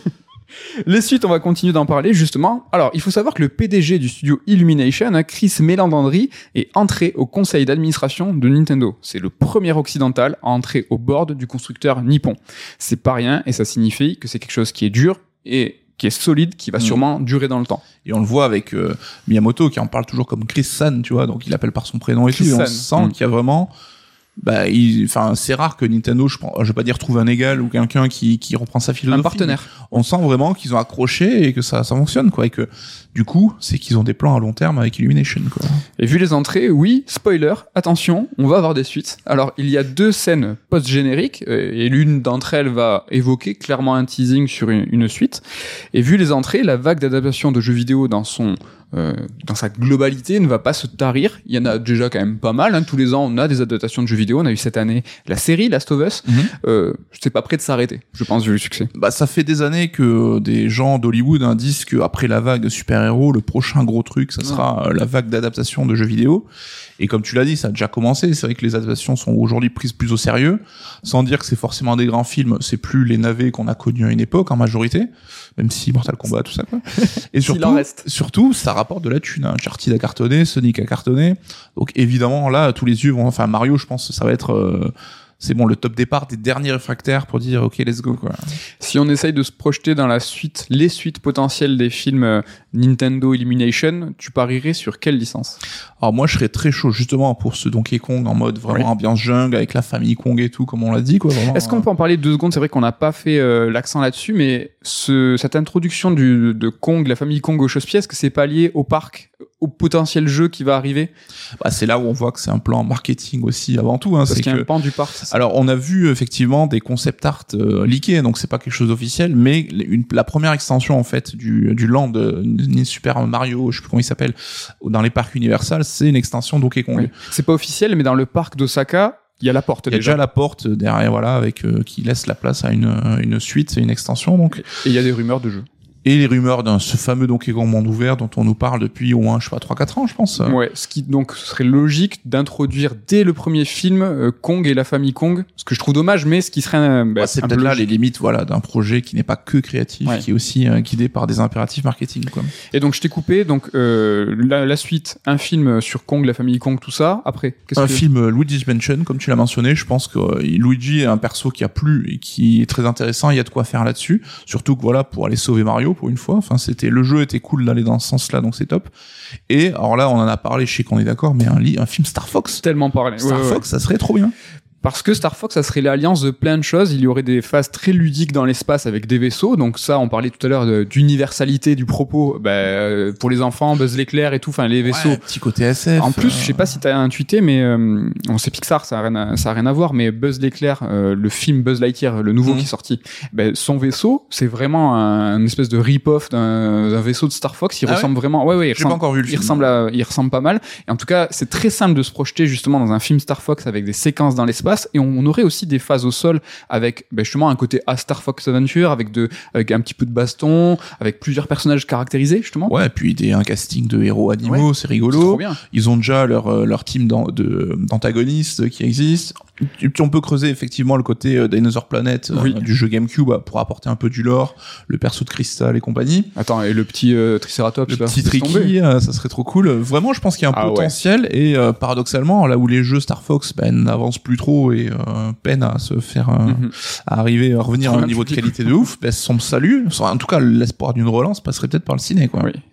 Les suites, on va continuer d'en parler, justement. Alors, il faut savoir que le P D G du studio Illumination, Chris Meledandri, est entré au conseil d'administration de Nintendo. C'est le premier occidental à entrer au board du constructeur nippon. C'est pas rien, et ça signifie que c'est quelque chose qui est dur et qui est solide, qui va sûrement mmh. durer dans le temps. Et on le voit avec euh, Miyamoto, qui en parle toujours comme Chris-san, tu vois, donc il appelle par son prénom et tout, et on sent mmh. qu'il y a vraiment... Bah, il, enfin, c'est rare que Nintendo, je, je vais pas dire trouve un égal ou quelqu'un qui, qui reprend sa philosophie. Un partenaire. On sent vraiment qu'ils ont accroché et que ça, ça fonctionne, quoi, et que, du coup, c'est qu'ils ont des plans à long terme avec Illumination, quoi. Et vu les entrées, oui, spoiler, attention, on va avoir des suites. Alors, il y a deux scènes post-génériques, et l'une d'entre elles va évoquer clairement un teasing sur une, une suite. Et vu les entrées, la vague d'adaptation de jeux vidéo dans son, euh, dans sa globalité ne va pas se tarir. Il y en a déjà quand même pas mal, hein. Tous les ans, on a des adaptations de jeux vidéo. On a eu cette année la série Last of Us. Mm-hmm. Euh, c'est pas prêt de s'arrêter, je pense, vu le succès. Bah, ça fait des années que des gens d'Hollywood hein, disent qu'après la vague de super-héros, le prochain gros truc, ça sera ouais. la vague d'adaptation de jeux vidéo. Et comme tu l'as dit, ça a déjà commencé. C'est vrai que les adaptations sont aujourd'hui prises plus au sérieux. Sans dire que c'est forcément des grands films, c'est plus les navets qu'on a connus à une époque, en majorité. Même si Mortal Kombat, tout ça, quoi. Et surtout, surtout, ça rapporte de la thune. Hein. Uncharted a cartonné, Sonic a cartonné. Donc, évidemment, là, tous les yeux vont, enfin, Mario, je pense, ça va être, euh, c'est bon, le top départ des derniers réfractaires pour dire, OK, let's go, quoi. Si on essaye de se projeter dans la suite, les suites potentielles des films euh, Nintendo Illumination, tu parierais sur quelle licence? Alors moi, je serais très chaud justement pour ce Donkey Kong en mode vraiment oui. ambiance jungle avec la famille Kong et tout, comme on l'a dit, quoi. Vraiment, Est-ce qu'on peut en parler deux secondes? C'est vrai qu'on n'a pas fait euh, l'accent là-dessus, mais ce, cette introduction du, de Kong, la famille Kong aux chausse-pieds, est-ce que c'est pas lié au parc, au potentiel jeu qui va arriver? Bah, c'est là où on voit que c'est un plan marketing aussi avant tout. Hein, Parce c'est qu'il y a que... un pan du parc. Alors, on a vu effectivement des concept art euh, leakés, donc c'est pas quelque chose d'officiel, mais une, la première extension en fait du, du land de Super Mario, je sais plus comment il s'appelle, dans les parcs Universal, c'est une extension Donkey Kong. Oui. C'est pas officiel, mais dans le parc d'Osaka, il y a la porte. Il y a déjà, déjà la porte derrière, voilà, avec euh, qui laisse la place à une, une suite, une extension, donc. Et il y a des rumeurs de jeu. Et les rumeurs d'un ce fameux Donkey Kong monde ouvert dont on nous parle depuis au moins, je sais pas, trois quatre ans, je pense. Ouais, ce qui donc serait logique d'introduire dès le premier film euh, Kong et la famille Kong, ce que je trouve dommage, mais ce qui serait un, bah, ouais, c'est peut-être là les limites, voilà, d'un projet qui n'est pas que créatif, ouais. qui est aussi euh, guidé par des impératifs marketing, quoi. Et donc je t'ai coupé, donc euh, la, la suite, un film sur Kong, la famille Kong, tout ça. Après, qu'est-ce un que... film euh, Luigi's Mansion, comme tu l'as mentionné. Je pense que euh, Luigi est un perso qui a plu et qui est très intéressant. Il y a de quoi faire là-dessus, surtout que voilà, pour aller sauver Mario pour une fois. Enfin, c'est C'était, le jeu était cool d'aller dans ce sens-là, donc c'est top. Et alors là, on en a parlé, je sais qu'on est d'accord, mais un, un film Star Fox. Tellement parlé. Star ouais, Fox, ouais. ça serait trop bien. Parce que Star Fox, ça serait l'alliance de plein de choses. Il y aurait des phases très ludiques dans l'espace avec des vaisseaux. Donc ça, on parlait tout à l'heure de, d'universalité du propos. Bah, euh, pour les enfants, Buzz l'éclair et tout. Enfin, les vaisseaux. Ouais, petit côté S F. En plus, euh... je sais pas si t'as intuité, mais euh, on sait Pixar, ça a rien à, ça a rien à voir. Mais Buzz l'éclair, euh, le film Buzz Lightyear, le nouveau mmh. qui est sorti, bah, son vaisseau, c'est vraiment un, une espèce de rip-off d'un, d'un vaisseau de Star Fox. Il ah ressemble ouais vraiment. Ouais, ouais. Il J'ai ressemble, pas encore vu le il film. ressemble à, il ressemble pas mal. Et en tout cas, c'est très simple de se projeter justement dans un film Star Fox avec des séquences dans l'espace, et on, on aurait aussi aussi des phases au sol avec ben justement un côté à Star Fox Adventure avec de avec un petit peu de baston, avec plusieurs personnages caractérisés justement. Ouais, et puis des un casting de héros animaux, ouais, c'est rigolo. C'est trop bien. Ils ont déjà leur leur team d'an, de d'antagonistes qui existe. Et puis on peut creuser effectivement le côté euh, Dinosaur Planet euh, oui. du jeu GameCube euh, pour apporter un peu du lore, le perso de Crystal et compagnie. Attends, et le petit euh, Triceratops, le là, petit Tricky, euh, ça serait trop cool. Vraiment, je pense qu'il y a un ah, potentiel ouais. et euh, paradoxalement, là où les jeux Star Fox ben n'avancent plus trop et euh, peinent à se faire euh, mm-hmm. à arriver à revenir à un niveau de qualité de ouf, ben son salut, en tout cas l'espoir d'une relance passerait peut-être par le ciné, quoi. Oui.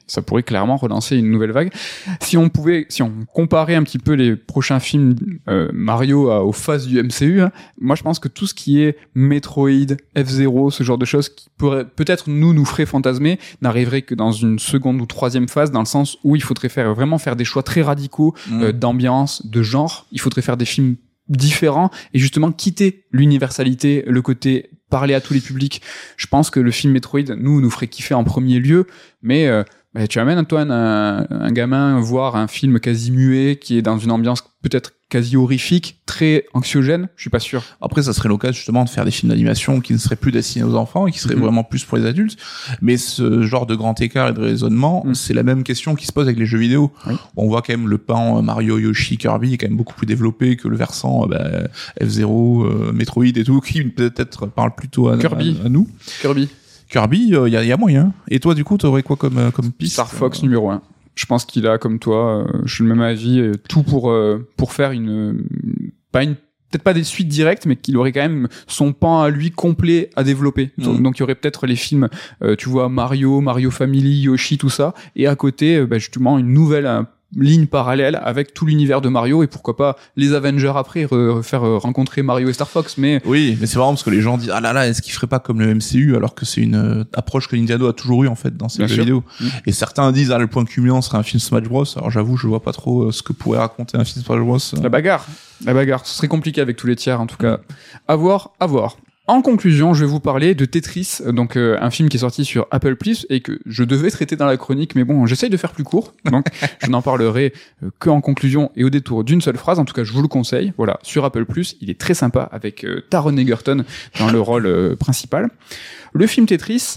ça pourrait clairement relancer une nouvelle vague. Si on pouvait, si on comparait un petit peu les prochains films euh, Mario à, aux phases du M C U, hein, moi je pense que tout ce qui est Metroid, F-Zero, ce genre de choses qui pourraient peut-être nous nous ferait fantasmer, n'arriverait que dans une seconde ou troisième phase, dans le sens où il faudrait faire vraiment faire des choix très radicaux mmh. euh, d'ambiance, de genre. Il faudrait faire des films différents et justement quitter l'universalité, le côté parler à tous les publics. Je pense que le film Metroid nous nous ferait kiffer en premier lieu, mais euh, bah, tu amènes Antoine un, un gamin voir un film quasi muet qui est dans une ambiance peut-être quasi horrifique, très anxiogène, je suis pas sûr. Après, ça serait l'occasion justement de faire des films d'animation qui ne seraient plus destinés aux enfants et qui seraient mmh. vraiment plus pour les adultes. Mais ce genre de grand écart et de raisonnement, mmh. c'est la même question qui se pose avec les jeux vidéo. Oui. On voit quand même le pan Mario, Yoshi, Kirby est quand même beaucoup plus développé que le versant bah, F-Zero, euh, Metroid et tout, qui peut-être parle plutôt à, Kirby. à, à nous. Kirby. Kirby, il euh, y, a, y a moyen. Et toi, du coup, t'aurais quoi comme, comme piste? Star Fox euh... numéro un. Je pense qu'il a, comme toi, euh, je suis le même avis, euh, tout pour euh, pour faire une, une pas une peut-être pas des suites directes, mais qu'il aurait quand même son pan à lui complet à développer. Mmh. Donc, donc il y aurait peut-être les films, euh, tu vois, Mario, Mario Family, Yoshi, tout ça, et à côté, euh, bah, justement, une nouvelle euh, ligne parallèle avec tout l'univers de Mario, et pourquoi pas les Avengers après re- faire euh, rencontrer Mario et Star Fox. Mais oui, mais c'est marrant parce que les gens disent ah là là, est-ce qu'il ferait pas comme le M C U, alors que c'est une euh, approche que Nintendo a toujours eu en fait dans ses jeux vidéo. Mmh. Et certains disent ah le point culminant serait un film Smash Bros. Alors j'avoue, je vois pas trop euh, ce que pourrait raconter un film Smash Bros. La bagarre, la bagarre, ce serait compliqué avec tous les tiers en tout cas. À voir, à voir. En conclusion, je vais vous parler de Tetris, donc euh, un film qui est sorti sur Apple Plus et que je devais traiter dans la chronique, mais bon, j'essaye de faire plus court, donc je n'en parlerai euh, que en conclusion et au détour d'une seule phrase. En tout cas, je vous le conseille. Voilà, sur Apple Plus, il est très sympa avec euh, Taron Egerton dans le rôle euh, principal. Le film Tetris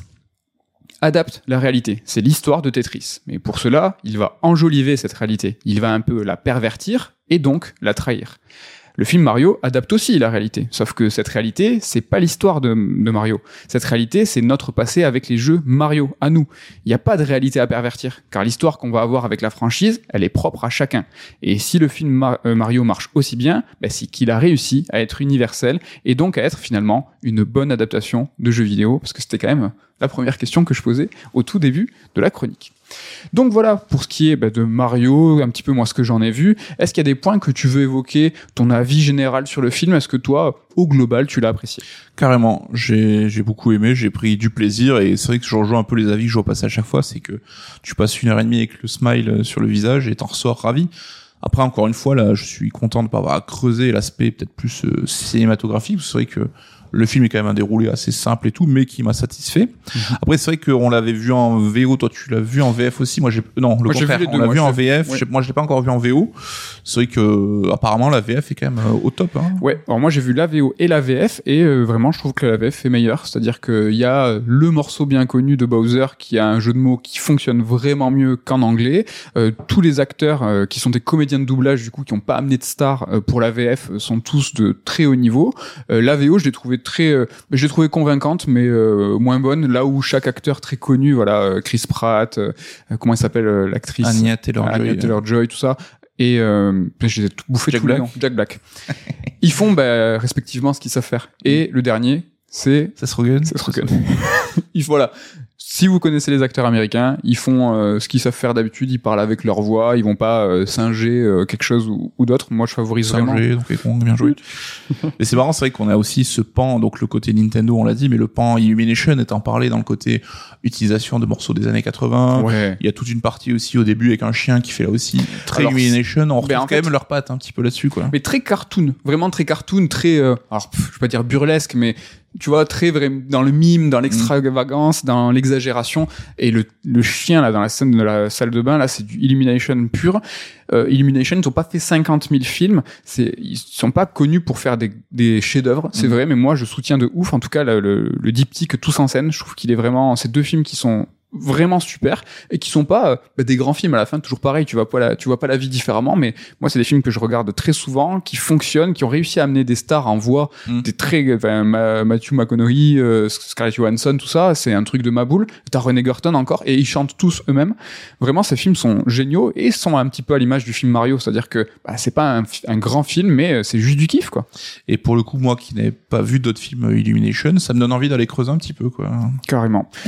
adapte la réalité. C'est l'histoire de Tetris. Mais pour cela, il va enjoliver cette réalité. Il va un peu la pervertir et donc la trahir. Le film Mario adapte aussi la réalité. Sauf que cette réalité, c'est pas l'histoire de, de Mario. Cette réalité, c'est notre passé avec les jeux Mario, à nous. Il n'y a pas de réalité à pervertir, car l'histoire qu'on va avoir avec la franchise, elle est propre à chacun. Et si le film Mar- euh, Mario marche aussi bien, bah, c'est qu'il a réussi à être universel, et donc à être finalement une bonne adaptation de jeux vidéo, parce que c'était quand même la première question que je posais au tout début de la chronique. Donc voilà, pour ce qui est bah, de Mario, un petit peu moi ce que j'en ai vu. Est-ce qu'il y a des points que tu veux évoquer, ton avis général sur le film? Est-ce que toi, au global, tu l'as apprécié? Carrément, j'ai j'ai beaucoup aimé, j'ai pris du plaisir, et c'est vrai que je rejoins un peu les avis que je vois passer à chaque fois, c'est que tu passes une heure et demie avec le smile sur le visage et t'en ressors ravi. Après, encore une fois, là, je suis content de pas avoir creusé l'aspect peut-être plus euh, cinématographique. C'est vrai que le film est quand même un déroulé assez simple et tout, mais qui m'a satisfait. Mmh. Après, c'est vrai qu'on l'avait vu en V O. Toi, tu l'as vu en V F aussi. Moi, j'ai non, le moi, contraire. J'ai vu les on deux, l'a vu en fait... V F. Ouais. Moi, je l'ai pas encore vu en V O. C'est vrai que apparemment la V F est quand même euh, au top. Hein. Ouais. Alors moi, j'ai vu la V O et la V F, et euh, vraiment, je trouve que la V F est meilleure. C'est-à-dire qu'il y a le morceau bien connu de Bowser, qui a un jeu de mots qui fonctionne vraiment mieux qu'en anglais. Euh, tous les acteurs euh, qui sont des comédiens de doublage, du coup, qui n'ont pas amené de star euh, pour la V F, sont tous de très haut niveau. Euh, la V O, je l'ai trouvé très euh, je l'ai trouvé convaincante, mais euh, moins bonne. Là où chaque acteur très connu, voilà, euh, Chris Pratt, euh, comment elle s'appelle euh, l'actrice, Anya Taylor-Joy, Anya Taylor-Joy, tout ça, et euh, j'ai tout bouffé Jack tous les noms. Jack Black. Ils font bah, respectivement ce qu'ils savent faire. Et le dernier, c'est Seth Rogen. Seth Rogen. Ils voilà. Si vous connaissez les acteurs américains, ils font euh, ce qu'ils savent faire d'habitude, ils parlent avec leur voix, ils vont pas euh, singer euh, quelque chose ou, ou d'autre. Moi, je favorise singer, vraiment. Donc, con, bien joué. Et c'est marrant, c'est vrai qu'on a aussi ce pan, donc le côté Nintendo, on l'a dit, mais le pan Illumination étant parlé dans le côté utilisation de morceaux des années quatre-vingts. Ouais. Il y a toute une partie aussi au début avec un chien qui fait là aussi très alors, Illumination. On retrouve quand fait, même leurs pattes un petit peu là-dessus, quoi. Mais très cartoon, vraiment très cartoon, très, euh, alors pff, je vais pas dire burlesque, mais tu vois, très vrai dans le mime, dans l'extravagance, mmh. dans l'exagération. Et le, le chien, là, dans la scène de la salle de bain, là, c'est du Illumination pur. Euh, Illumination, ils ont pas fait cinquante mille films. C'est, ils sont pas connus pour faire des, des chefs-d'œuvre, c'est mmh. vrai, mais moi, je soutiens de ouf. En tout cas, le, le, le diptyque Tous en scène, je trouve qu'il est vraiment, ces deux films qui sont vraiment super et qui sont pas euh, bah, des grands films à la fin, toujours pareil, tu vois pas la, tu vois pas la vie différemment, mais moi c'est des films que je regarde très souvent, qui fonctionnent, qui ont réussi à amener des stars en voix, mm. des très, enfin, Ma- Matthew McConaughey, euh, Scarlett Johansson, tout ça, c'est un truc de ma boule. T'as Taron Egerton encore, et ils chantent tous eux-mêmes. Vraiment, ces films sont géniaux et sont un petit peu à l'image du film Mario, c'est-à-dire que bah, c'est pas un, un grand film, mais c'est juste du kiff, quoi. Et pour le coup, moi qui n'ai pas vu d'autres films Illumination, ça me donne envie d'aller creuser un petit peu, quoi. Carrément.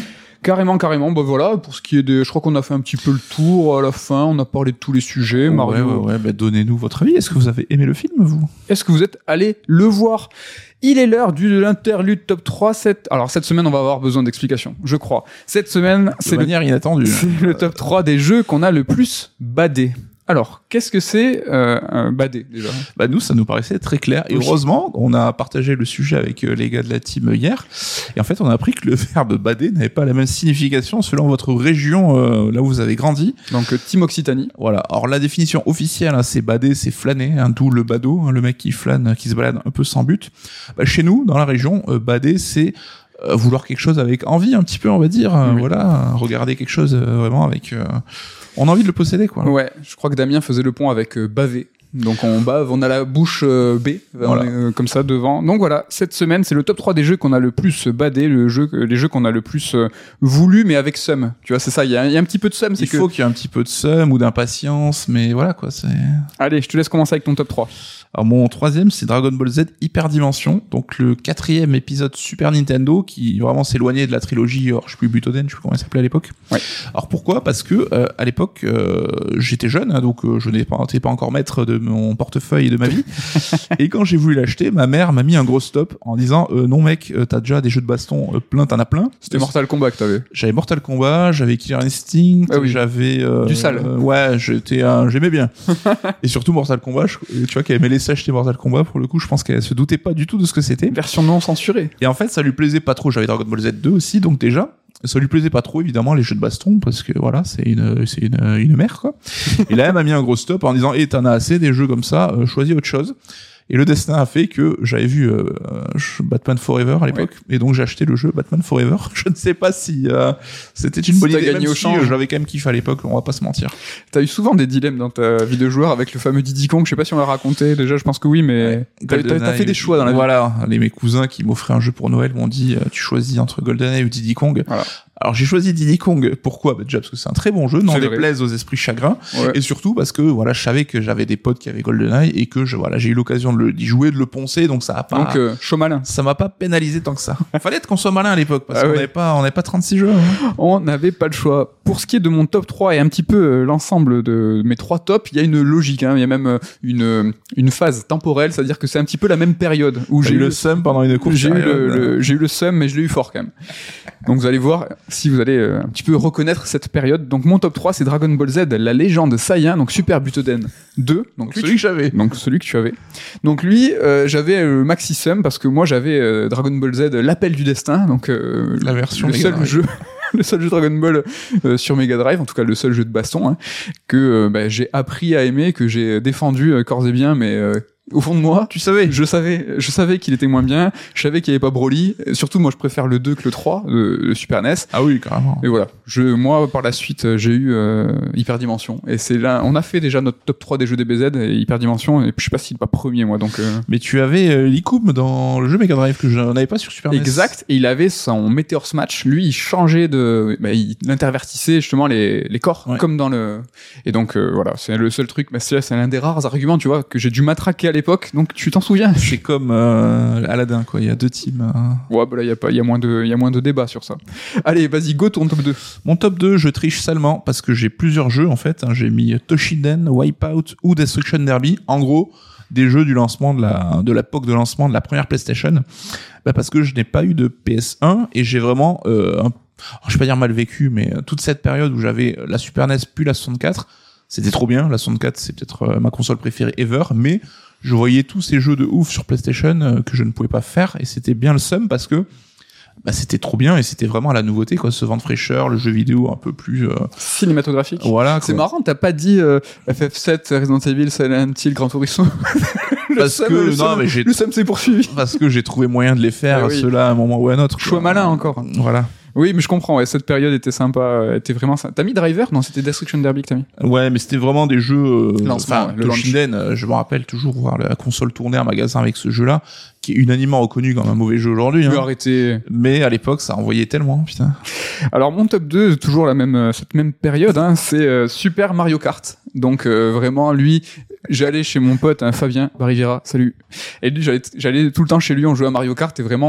Carrément, carrément. Bah voilà, pour ce qui est des, je crois qu'on a fait un petit peu le tour à la fin. On a parlé de tous les sujets. Ouais, Mario. ouais, ouais. Bah, donnez-nous votre avis. Est-ce que vous avez aimé le film, vous? Est-ce que vous êtes allé le voir? Il est l'heure du de l'interlude top trois. Cette... Alors, cette semaine, on va avoir besoin d'explications, je crois. Cette semaine, De c'est manière le... inattendue. c'est le top trois des jeux qu'on a le plus badé. Alors, qu'est-ce que c'est euh, un badé, déjà? Bah nous, ça nous paraissait très clair. Et Oui. heureusement, on a partagé le sujet avec euh, les gars de la team hier. Et en fait, on a appris que le verbe bader n'avait pas la même signification selon votre région, euh, là où vous avez grandi. Donc, euh, Team Occitanie. Voilà. Alors la définition officielle, hein, c'est bader, c'est flâner, hein, d'où le badaud, hein, le mec qui flâne, qui se balade un peu sans but. Bah, chez nous, dans la région, euh, bader, c'est euh, vouloir quelque chose avec envie, un petit peu, on va dire. Euh, Oui. Voilà, regarder quelque chose euh, vraiment avec. Euh, on a envie de le posséder, quoi. Ouais, je crois que Damien faisait le pont avec euh, baver. Donc on bave, on a la bouche euh, B, Voilà. on est, euh, comme ça devant. Donc voilà, cette semaine, c'est le top trois des jeux qu'on a le plus badé, le jeu, les jeux qu'on a le plus euh, voulu, mais avec seum. Tu vois, c'est ça, il y, a- il y a un petit peu de seum. C'est Il que... faut qu'il y ait un petit peu de seum ou d'impatience, mais voilà, quoi. C'est. Allez, je te laisse commencer avec ton top trois. Alors mon troisième, c'est Dragon Ball Z Hyperdimension, donc le quatrième épisode Super Nintendo qui vraiment s'éloignait de la trilogie. Alors, je sais plus Butoden, je sais plus comment il s'appelait à l'époque. Ouais. Alors pourquoi? Parce que euh, à l'époque euh, j'étais jeune, hein, donc euh, je n'étais pas, n'étais pas encore maître de mon portefeuille et de ma vie. Et quand j'ai voulu l'acheter, ma mère m'a mis un gros stop en disant euh, non mec, euh, t'as déjà des jeux de baston euh, plein, t'en as plein. C'était Mortal Kombat que t'avais. J'avais Mortal Kombat, j'avais Killer Instinct, Ah oui. j'avais euh, Du sale. euh, ouais, j'étais, euh, j'aimais bien. Et surtout Mortal Kombat, je- tu vois qu'elle m'ait laissé acheter Mortal Kombat. Pour le coup, je pense qu'elle se doutait pas du tout de ce que c'était. Version non censurée. Et en fait, ça lui plaisait pas trop. J'avais Dragon Ball Z deux aussi, donc déjà, ça lui plaisait pas trop évidemment les jeux de baston parce que voilà, c'est une, c'est une, une mère quoi. Et là, elle m'a mis un gros stop en disant, eh, t'en as assez des jeux comme ça, euh, choisis autre chose. Et le destin a fait que j'avais vu euh, euh, Batman Forever à l'époque, et donc j'ai acheté le jeu Batman Forever. Je ne sais pas si euh, c'était une Si bonne t'as idée, gagné même au si, change. euh, j'avais quand même kiffé à l'époque, on va pas se mentir. T'as eu souvent des dilemmes dans ta vie de joueur avec le fameux Diddy Kong. Je sais pas si on l'a raconté déjà, je pense que oui, mais t'as, t'as- t'as fait des choix dans la vie. Voilà, les mes cousins qui m'offraient un jeu pour Noël m'ont dit, euh, tu choisis entre GoldenEye ou Diddy Kong. Voilà. Alors j'ai choisi Diddy Kong. Pourquoi? Bah, déjà parce que c'est un très bon jeu, n'en C'est vrai. déplaise aux esprits chagrins, Ouais. et surtout parce que voilà, je savais que j'avais des potes qui avaient GoldenEye et que je voilà, j'ai eu l'occasion de le, d'y jouer, de le poncer, donc ça a pas, Donc, euh, chaud malin. ça m'a pas pénalisé tant que ça. Fallait être qu'on soit malin à l'époque parce Ah qu'on ouais. n'avait pas, on n'avait pas trente-six jeux. Hein. On n'avait pas le choix. Pour ce qui est de mon top trois et un petit peu euh, l'ensemble de mes trois tops, il y a une logique, hein. Il y a même euh, une, euh, une phase temporelle, c'est-à-dire que c'est un petit peu la même période où J'ai eu le seum pendant une course. j'ai eu période. le, le- j'ai eu le seum, mais je l'ai eu fort quand même. Donc vous allez voir si vous allez euh, un petit peu reconnaître cette période. Donc mon top trois, c'est Dragon Ball Z, la légende Saiyan, donc Super Butoden deux. Donc lui, celui que j'avais. donc celui que tu avais. Donc lui, euh, j'avais le maxi sum parce que moi j'avais euh, Dragon Ball Z, l'appel du destin, donc euh, La version le Mega seul Drive. jeu. Le seul jeu Dragon Ball euh, sur Mega Drive, en tout cas le seul jeu de baston, hein, que euh, bah, j'ai appris à aimer, que j'ai défendu euh, corps et bien, mais euh, au fond de moi, Tu savais. je savais, je savais qu'il était moins bien, je savais qu'il n'y avait pas Broly, et surtout moi je préfère le deux que le trois, le, le Super N E S. Ah oui, carrément. Et voilà, je, moi par la suite euh, j'ai eu euh, Hyperdimension, et c'est là, on a fait déjà notre top trois des jeux D B Z et Hyperdimension, et puis je sais pas s'il est pas premier moi, donc euh, Mais tu avais euh, l'Ikoum dans le jeu Mega Drive que je n'avais pas sur Super N E S. exact, et il avait son Meteor Smash, lui il changeait de, bah, il intervertissait justement les, les corps, Ouais. comme dans le, et donc euh, voilà, c'est le seul truc, mais c'est, c'est l'un des rares arguments, tu vois, que j'ai dû matraquer à l'époque, donc tu t'en souviens? C'est comme euh, Aladdin, quoi. Il y a deux teams. euh. Ouais, bah là, il y a pas, il y a moins de, il y a moins de débat sur ça. Allez, vas-y, go, ton top deux. Mon top deux, je triche salement parce que j'ai plusieurs jeux, en fait. hein. J'ai mis Toshinden, Wipeout ou Destruction Derby. En gros, des jeux du lancement de la, de l'époque de lancement de la première PlayStation. Bah, parce que je n'ai pas eu de P S un et j'ai vraiment, euh, un, alors, je vais pas dire mal vécu, mais euh, toute cette période où j'avais la Super N E S puis la soixante-quatre, c'était trop bien. La soixante-quatre, c'est peut-être euh, ma console préférée ever, mais je voyais tous ces jeux de ouf sur PlayStation euh, que je ne pouvais pas faire et c'était bien le seum parce que bah, c'était trop bien et c'était vraiment la nouveauté, quoi, ce vent de fraîcheur, le jeu vidéo un peu plus euh, Cinématographique. voilà, C'est quoi. marrant, t'as pas dit euh, F F sept, Resident Evil, Silent Hill, Gran Turismo. Le Parce seum, que- le non, seum- mais j'ai- le seum s'est poursuivi. parce que j'ai trouvé moyen de les faire Eh oui. ceux-là à un moment ou à un autre. Choix quoi. malin encore. Voilà. Oui, mais je comprends, ouais, cette période était sympa, euh, était vraiment sympa. T'as mis Driver? Non, c'était Destruction Derby que t'as mis. Ouais, mais c'était vraiment des jeux. Euh, Lancement, enfin, ouais, le launch. Toshinden, euh, je me rappelle toujours voir la console tourner en magasin avec ce jeu-là, qui est unanimement reconnu comme un mauvais jeu aujourd'hui. Mais Hein. arrêtez. Mais à l'époque, ça envoyait tellement, putain. Alors mon top deux, toujours la même, euh, cette même période, hein, c'est euh, Super Mario Kart. Donc euh, vraiment, lui, j'allais chez mon pote hein, Fabien Barivera, salut. Et lui, j'allais, j'allais tout le temps chez lui, on jouait à Mario Kart et vraiment, on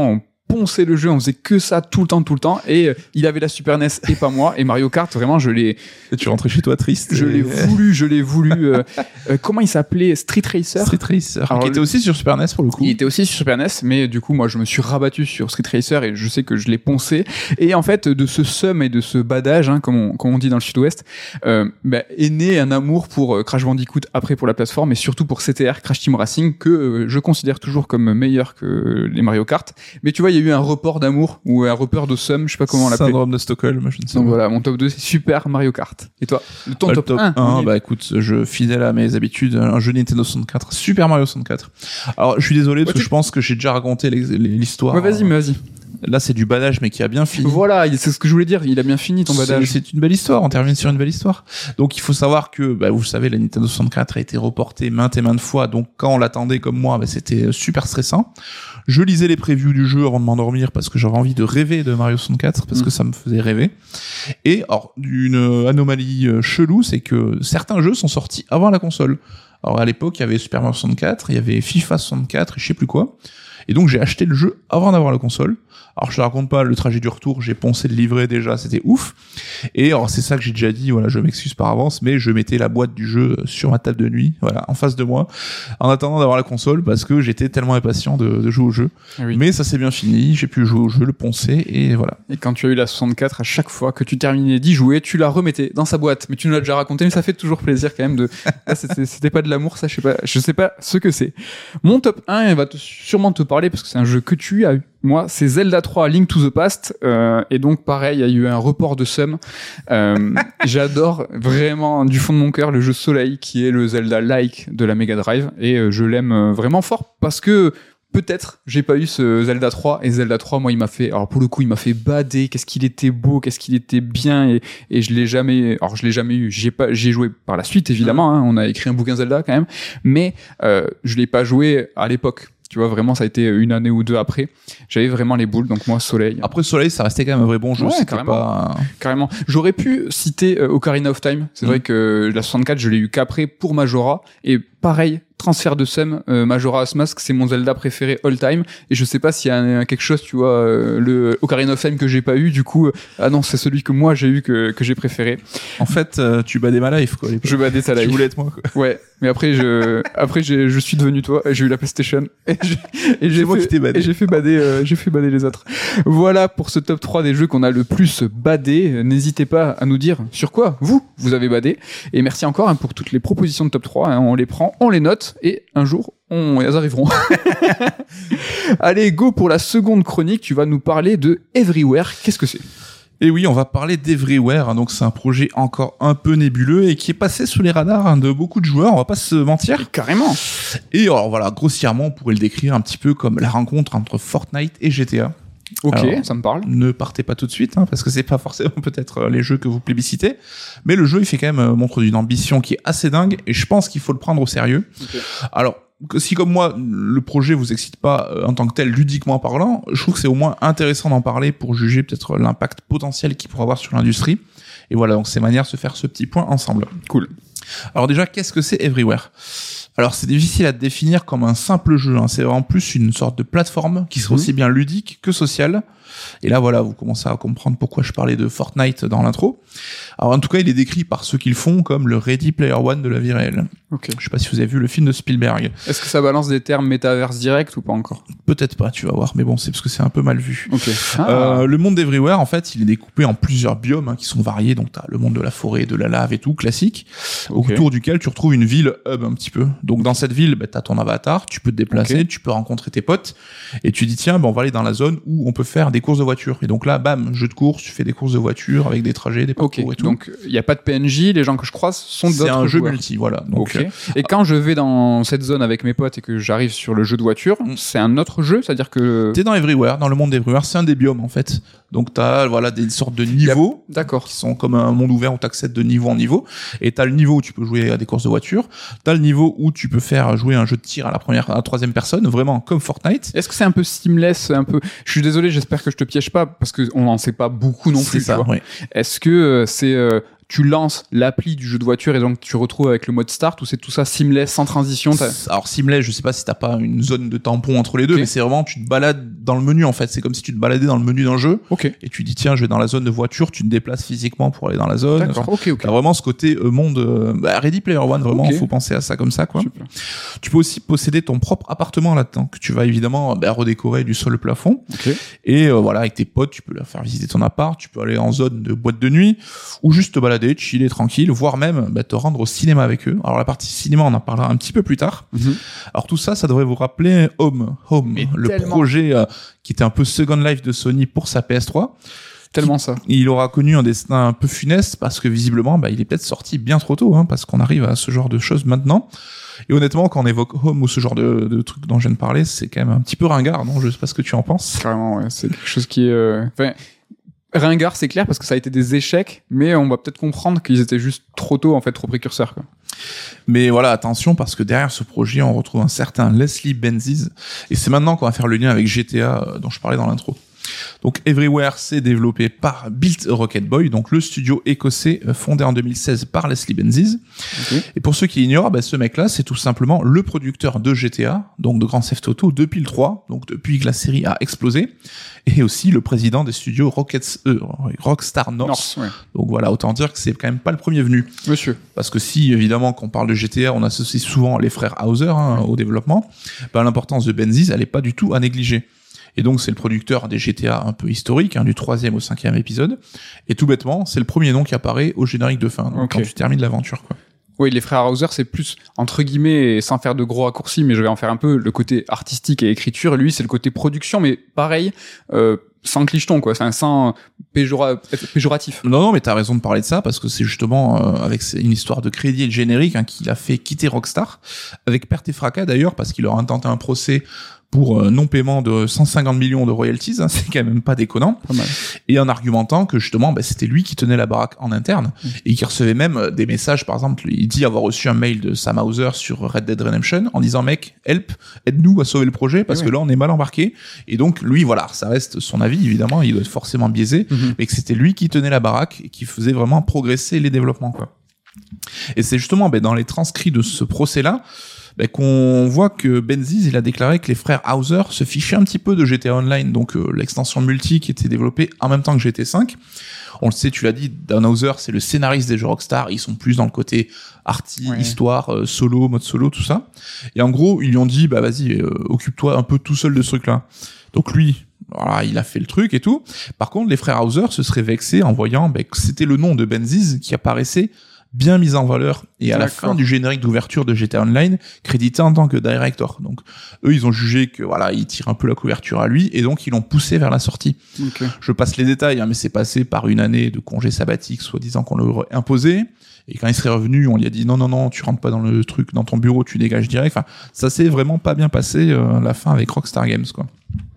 ponçait le jeu, on faisait que ça tout le temps, tout le temps, et euh, il avait la Super N E S et pas moi, et Mario Kart, vraiment, je l'ai... Et tu rentrais chez toi triste. Je et... l'ai voulu, je l'ai voulu... Euh, euh, comment il s'appelait? Street Racer? Street Racer, Alors, qui était aussi sur Super N E S pour le coup. Il était aussi sur Super N E S, mais du coup, moi, je me suis rabattu sur Street Racer, et je sais que je l'ai poncé, et en fait, de ce seum et de ce badage, hein, comme, on, comme on dit dans le Sud-Ouest, euh, bah, est né un amour pour euh, Crash Bandicoot, après pour la plateforme, et surtout pour C T R, Crash Team Racing, que euh, je considère toujours comme meilleur que les Mario Kart. Mais tu vois, il y a eu un report d'amour ou un report de somme, je sais pas comment on l'appelle. Syndrome de Stockholm, je ne sais pas. Donc voilà, mon top deux, c'est Super Mario Kart. Et toi, le ton bah, top, le top un, un, bah écoute, je fidèle à mes habitudes, un jeu Nintendo soixante-quatre, Super Mario soixante-quatre. Alors, je suis désolé parce ouais, que tu... je pense que j'ai déjà raconté l'histoire. Ouais, vas-y, mais vas-y. Là, c'est du badage, mais qui a bien fini. Voilà, c'est ce que je voulais dire. Il a bien fini ton badage. C'est une belle histoire. On termine sur une belle histoire. Donc, il faut savoir que, bah, vous le savez, la Nintendo soixante-quatre a été reportée maintes et maintes fois. Donc, quand on l'attendait comme moi, bah, c'était super stressant. Je lisais les previews du jeu avant de m'endormir parce que j'avais envie de rêver de Mario soixante-quatre parce mmh. que ça me faisait rêver. Et, alors, une anomalie chelou, c'est que certains jeux sont sortis avant la console. Alors, à l'époque, il y avait Super Mario soixante-quatre, il y avait FIFA soixante-quatre et je sais plus quoi. Et donc, j'ai acheté le jeu avant d'avoir la console. Alors, je te raconte pas le trajet du retour, j'ai poncé le livret déjà, c'était ouf. Et alors, c'est ça que j'ai déjà dit, voilà, je m'excuse par avance, mais je mettais la boîte du jeu sur ma table de nuit, voilà, en face de moi, en attendant d'avoir la console, parce que j'étais tellement impatient de, de jouer au jeu. Oui. Mais ça s'est bien fini, j'ai pu jouer au jeu, le poncer, et voilà. Et quand tu as eu la soixante-quatre, à chaque fois que tu terminais d'y jouer, tu la remettais dans sa boîte. Mais tu nous l'as déjà raconté, mais ça fait toujours plaisir quand même de... Ah, c'était, c'était pas de l'amour, ça, je sais pas, je sais pas ce que c'est. Mon top un, il va te, sûrement te parler, parce que c'est un jeu que tu as eu. Moi, c'est Zelda trois, Link to the Past, euh, et donc pareil, il y a eu un report de somme. Euh, j'adore vraiment du fond de mon cœur le jeu Soleil, qui est le Zelda-like de la Mega Drive, et euh, je l'aime vraiment fort parce que peut-être j'ai pas eu ce Zelda trois, et Zelda trois, moi, il m'a fait, alors pour le coup, il m'a fait bader. Qu'est-ce qu'il était beau, qu'est-ce qu'il était bien, et, et je l'ai jamais, alors je l'ai jamais eu. J'ai pas, j'ai joué par la suite évidemment. Hein, on a écrit un bouquin Zelda quand même, mais euh, je l'ai pas joué à l'époque. Tu vois, vraiment, ça a été une année ou deux après. J'avais vraiment les boules, donc moi, Soleil. Après, Soleil, ça restait quand même un vrai bon jeu. Ouais, carrément. Pas... carrément. J'aurais pu citer euh, Ocarina of Time. C'est mmh. vrai que la soixante-quatre, je l'ai eu qu'après pour Majora. Et pareil, transfert de somme, euh, Majora's Mask, c'est mon Zelda préféré all time. Et je sais pas s'il y a un, quelque chose, tu vois, euh, le Ocarina of Time que j'ai pas eu. Du coup, euh, ah non, c'est celui que moi j'ai eu que, que j'ai préféré. En fait, euh, tu badais ma life, quoi. Je badais ta life. Tu voulais être moi, quoi. Ouais. Mais après, je, après, j'ai, je suis devenu toi, et j'ai eu la PlayStation. Et j'ai, et j'ai c'est moi fait, qui t'ai badé. Et j'ai fait bader, euh, j'ai fait bader les autres. Voilà pour ce top trois des jeux qu'on a le plus badé. N'hésitez pas à nous dire sur quoi vous, vous avez badé. Et merci encore, hein, pour toutes les propositions de top trois. Hein, on les prend, on les note, et un jour, on, elles arriveront. Allez, go pour la seconde chronique. Tu vas nous parler de Everywhere. Qu'est-ce que c'est? Et oui, on va parler d'Everywhere, hein, donc c'est un projet encore un peu nébuleux et qui est passé sous les radars, hein, de beaucoup de joueurs, on va pas se mentir. Carrément. Et alors voilà, grossièrement, on pourrait le décrire un petit peu comme la rencontre entre Fortnite et G T A. Ok, alors, ça me parle. Ne partez pas tout de suite, hein, parce que c'est pas forcément peut-être les jeux que vous plébiscitez, mais le jeu il fait quand même euh, montre d'une ambition qui est assez dingue et je pense qu'il faut le prendre au sérieux. Okay. Alors, si comme moi le projet vous excite pas euh, en tant que tel ludiquement parlant, je trouve que c'est au moins intéressant d'en parler pour juger peut-être l'impact potentiel qu'il pourra avoir sur l'industrie. Et voilà, donc c'est manière de se faire ce petit point ensemble. Cool. Alors déjà, qu'est-ce que c'est Everywhere ? Alors c'est difficile à définir comme un simple jeu, hein. C'est en plus une sorte de plateforme qui serait mmh. aussi bien ludique que sociale. Et là voilà, vous commencez à comprendre pourquoi je parlais de Fortnite dans l'intro. Alors en tout cas, il est décrit par ceux qui le font comme le Ready Player One de la vie réelle. Okay. Je sais pas si vous avez vu le film de Spielberg. Est-ce que ça balance des termes métaverse direct ou pas encore ? Peut-être pas, tu vas voir, mais bon, c'est parce que c'est un peu mal vu. Okay. Ah. Euh, le monde d'Everywhere, en fait, il est découpé en plusieurs biomes, hein, qui sont variés. Donc t'as le monde de la forêt, de la lave et tout, classique, okay. autour duquel tu retrouves une ville hub un petit peu. Donc dans cette ville, bah, t'as ton avatar, tu peux te déplacer, okay. tu peux rencontrer tes potes, et tu dis tiens, bah, on va aller dans la zone où on peut faire des courses de voiture. Et donc là, bam, jeu de course, tu fais des courses de voiture avec des trajets, des parcours okay. et tout. Donc il y a pas de P N J, les gens que je croise sont d'autres joueurs. C'est un jeu joueurs. multi, voilà. Donc, okay. Et quand je vais dans cette zone avec mes potes et que j'arrive sur le jeu de voiture, mm. c'est un autre jeu, c'est-à-dire que t'es dans Everywhere, dans le monde d'Everywhere, c'est un des biomes en fait. Donc t'as voilà des sortes de niveaux, a... d'accord, qui sont comme un monde ouvert où t'accèdes de niveau en niveau. Et t'as le niveau où tu peux jouer à des courses de voiture. T'as le niveau où tu peux faire jouer un jeu de tir à la première, à la troisième personne, vraiment comme Fortnite. Est-ce que c'est un peu seamless, un peu? Je suis désolé, j'espère que je te piège pas parce que on n'en sait pas beaucoup non c'est plus. Ça, tu vois. Oui. Est-ce que c'est euh, tu lances l'appli du jeu de voiture et donc tu retrouves avec le mode start, ou c'est tout ça seamless, sans transition? T'as... Alors seamless, je sais pas si t'as pas une zone de tampon entre les deux, okay. mais c'est vraiment, tu te balades dans le menu en fait. C'est comme si tu te baladais dans le menu d'un jeu. Okay. Et tu dis tiens, je vais dans la zone de voiture, tu te déplaces physiquement pour aller dans la zone. D'accord. Enfin, ok, ok. T'as vraiment ce côté euh, monde euh, bah, Ready Player One, vraiment, okay. faut penser à ça comme ça, quoi. Super. Tu peux aussi posséder ton propre appartement là-dedans, que tu vas évidemment bah, redécorer du sol au plafond. Okay. Et euh, voilà, avec tes potes, tu peux leur faire visiter ton appart, tu peux aller en zone de boîte de nuit, ou juste te balader, chiller tranquille, voire même bah, te rendre au cinéma avec eux. Alors la partie cinéma, on en parlera un petit peu plus tard. Mm-hmm. Alors tout ça, ça devrait vous rappeler Home, Home, Mais le tellement. projet euh, qui était un peu Second Life de Sony pour sa P S trois. Tellement ça. Il aura connu un destin un peu funeste parce que visiblement, bah, il est peut-être sorti bien trop tôt, hein, parce qu'on arrive à ce genre de choses maintenant. Et honnêtement, quand on évoque Home ou ce genre de, de trucs dont je viens de parler, c'est quand même un petit peu ringard, non? Je sais pas ce que tu en penses. Carrément, ouais. C'est quelque chose qui est... Euh... Enfin, ringard, c'est clair, parce que ça a été des échecs, mais on va peut-être comprendre qu'ils étaient juste trop tôt, en fait, trop précurseurs, quoi. Mais voilà, attention, parce que derrière ce projet, on retrouve un certain Leslie Benzies, et c'est maintenant qu'on va faire le lien avec G T A, dont je parlais dans l'intro. Donc Everywhere, c'est développé par Built Rocket Boy, donc le studio écossais fondé en deux mille seize par Leslie Benzies. Okay. Et pour ceux qui ignorent, bah, ce mec-là, c'est tout simplement le producteur de G T A, donc de Grand Theft Auto depuis le trois, donc depuis que la série a explosé, et aussi le président des studios Rockets, euh, Rockstar North. North ouais. Donc voilà, autant dire que c'est quand même pas le premier venu. Monsieur. Parce que si, évidemment, qu'on parle de G T A, on associe souvent les frères Hauser hein, au développement, bah, l'importance de Benzies, elle est pas du tout à négliger. Et donc, c'est le producteur des G T A un peu historiques, hein, du troisième au cinquième épisode. Et tout bêtement, c'est le premier nom qui apparaît au générique de fin, donc okay. quand tu termines l'aventure, quoi. Oui, les frères Hauser, c'est plus, entre guillemets, sans faire de gros raccourcis, mais je vais en faire un peu, le côté artistique et écriture. Lui, c'est le côté production, mais pareil, euh, sans clicheton, quoi. C'est un sans péjora, péjoratif. Non, non, mais t'as raison de parler de ça, parce que c'est justement euh, avec une histoire de crédit et de générique hein, qu'il a fait quitter Rockstar, avec perte et fracas d'ailleurs, parce qu'il leur a intenté un procès pour euh, non-paiement de cent cinquante millions de royalties, hein, c'est quand même pas déconnant. Pas mal. Et en argumentant que justement, bah, c'était lui qui tenait la baraque en interne, mmh. et qui recevait même des messages, par exemple, il dit avoir reçu un mail de Sam Hauser sur Red Dead Redemption en disant, mec, help, aide-nous à sauver le projet, parce oui, que oui. là, on est mal embarqué. Et donc, lui, voilà, ça reste son avis, évidemment, il doit être forcément biaisé, mmh. mais que c'était lui qui tenait la baraque et qui faisait vraiment progresser les développements, quoi. Et c'est justement, bah, dans les transcrits de ce procès-là, ben, qu'on voit que Benzies, il a déclaré que les frères Hauser se fichaient un petit peu de G T A Online, donc euh, l'extension multi qui était développée en même temps que G T cinq. On le sait, tu l'as dit, Dan Hauser, c'est le scénariste des jeux Rockstar, ils sont plus dans le côté arty, ouais. histoire, euh, solo, mode solo, tout ça. Et en gros, ils lui ont dit, bah vas-y, euh, occupe-toi un peu tout seul de ce truc-là. Donc lui, voilà, il a fait le truc et tout. Par contre, les frères Hauser se seraient vexés en voyant ben, que c'était le nom de Benzies qui apparaissait bien mis en valeur et à D'accord. la fin du générique d'ouverture de G T A Online crédité en tant que director. Donc eux ils ont jugé que voilà, il tire un peu la couverture à lui et donc ils l'ont poussé vers la sortie. Okay. Je passe les détails hein, mais c'est passé par une année de congé sabbatique soi-disant qu'on leur aurait imposé et quand il serait revenu, on lui a dit non non non, tu rentres pas dans le truc dans ton bureau, tu dégages direct. Enfin, ça s'est vraiment pas bien passé euh, la fin avec Rockstar Games quoi.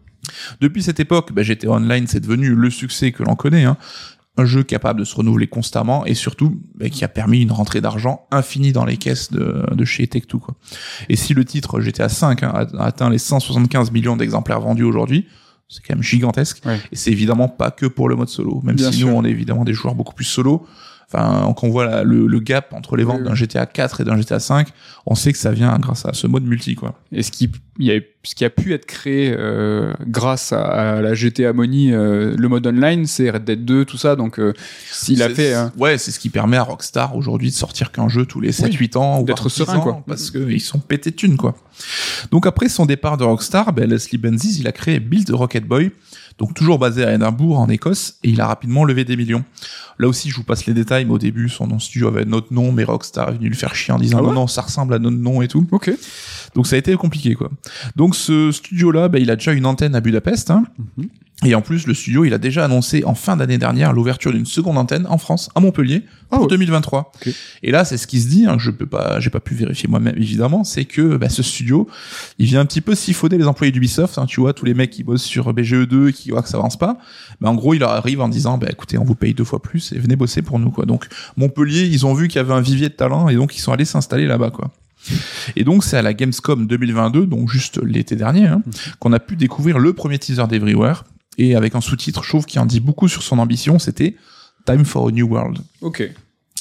Depuis cette époque, bah, G T A Online c'est devenu le succès que l'on connaît hein. Un jeu capable de se renouveler constamment et surtout bah, qui a permis une rentrée d'argent infinie dans les caisses de, de chez Take-Two quoi. Et si le titre G T A cinq hein, a atteint les cent soixante-quinze millions d'exemplaires vendus aujourd'hui, c'est quand même gigantesque. Ouais. Et c'est évidemment pas que pour le mode solo, même Bien si sûr. Nous on est évidemment des joueurs beaucoup plus solo. Enfin, quand on voit la, le, le gap entre les ventes oui, oui. d'un G T A quatre et d'un G T A cinq, on sait que ça vient grâce à ce mode multi, quoi. Et ce qui, il y a, ce qui a pu être créé euh, grâce à, à la G T A Money, euh, le mode online, c'est Red Dead deux, tout ça. Donc, euh, s'il a fait, hein. ouais, c'est ce qui permet à Rockstar aujourd'hui de sortir qu'un jeu tous les sept huit oui, ans ou d'être serein, ans, quoi. Parce que ils sont pétés de thunes, quoi. Donc après son départ de Rockstar, ben Leslie Benzies, il a créé Build Rocket Boy. Donc toujours basé à Édimbourg, en Écosse, et il a rapidement levé des millions. Là aussi, je vous passe les détails, mais au début, son nom studio avait notre nom, mais Rockstar est venu le faire chier en disant ah ouais non, non, ça ressemble à notre nom et tout. Ok. Donc ça a été compliqué, quoi. Donc ce studio-là, bah, il a déjà une antenne à Budapest, hein. Mm-hmm. Et en plus, le studio, il a déjà annoncé en fin d'année dernière l'ouverture d'une seconde antenne en France, à Montpellier, pour oh, deux mille vingt-trois. Okay. Et là, c'est ce qui se dit, hein, je peux pas, j'ai pas pu vérifier moi-même, évidemment, c'est que bah, ce studio, il vient un petit peu siphonner les employés d'Ubisoft, hein, tu vois, tous les mecs qui bossent sur B G E deux et qui voient que ça avance pas. Bah, en gros, il leur arrive en disant, bah, écoutez, on vous paye deux fois plus et venez bosser pour nous, quoi. Donc, Montpellier, ils ont vu qu'il y avait un vivier de talent et donc ils sont allés s'installer là-bas, quoi. Et donc c'est à la Gamescom deux mille vingt-deux, donc juste l'été dernier, hein, mmh. qu'on a pu découvrir le premier teaser d'Everywhere. Et avec un sous-titre, je trouve, qui en dit beaucoup sur son ambition, c'était Time for a New World. Ok.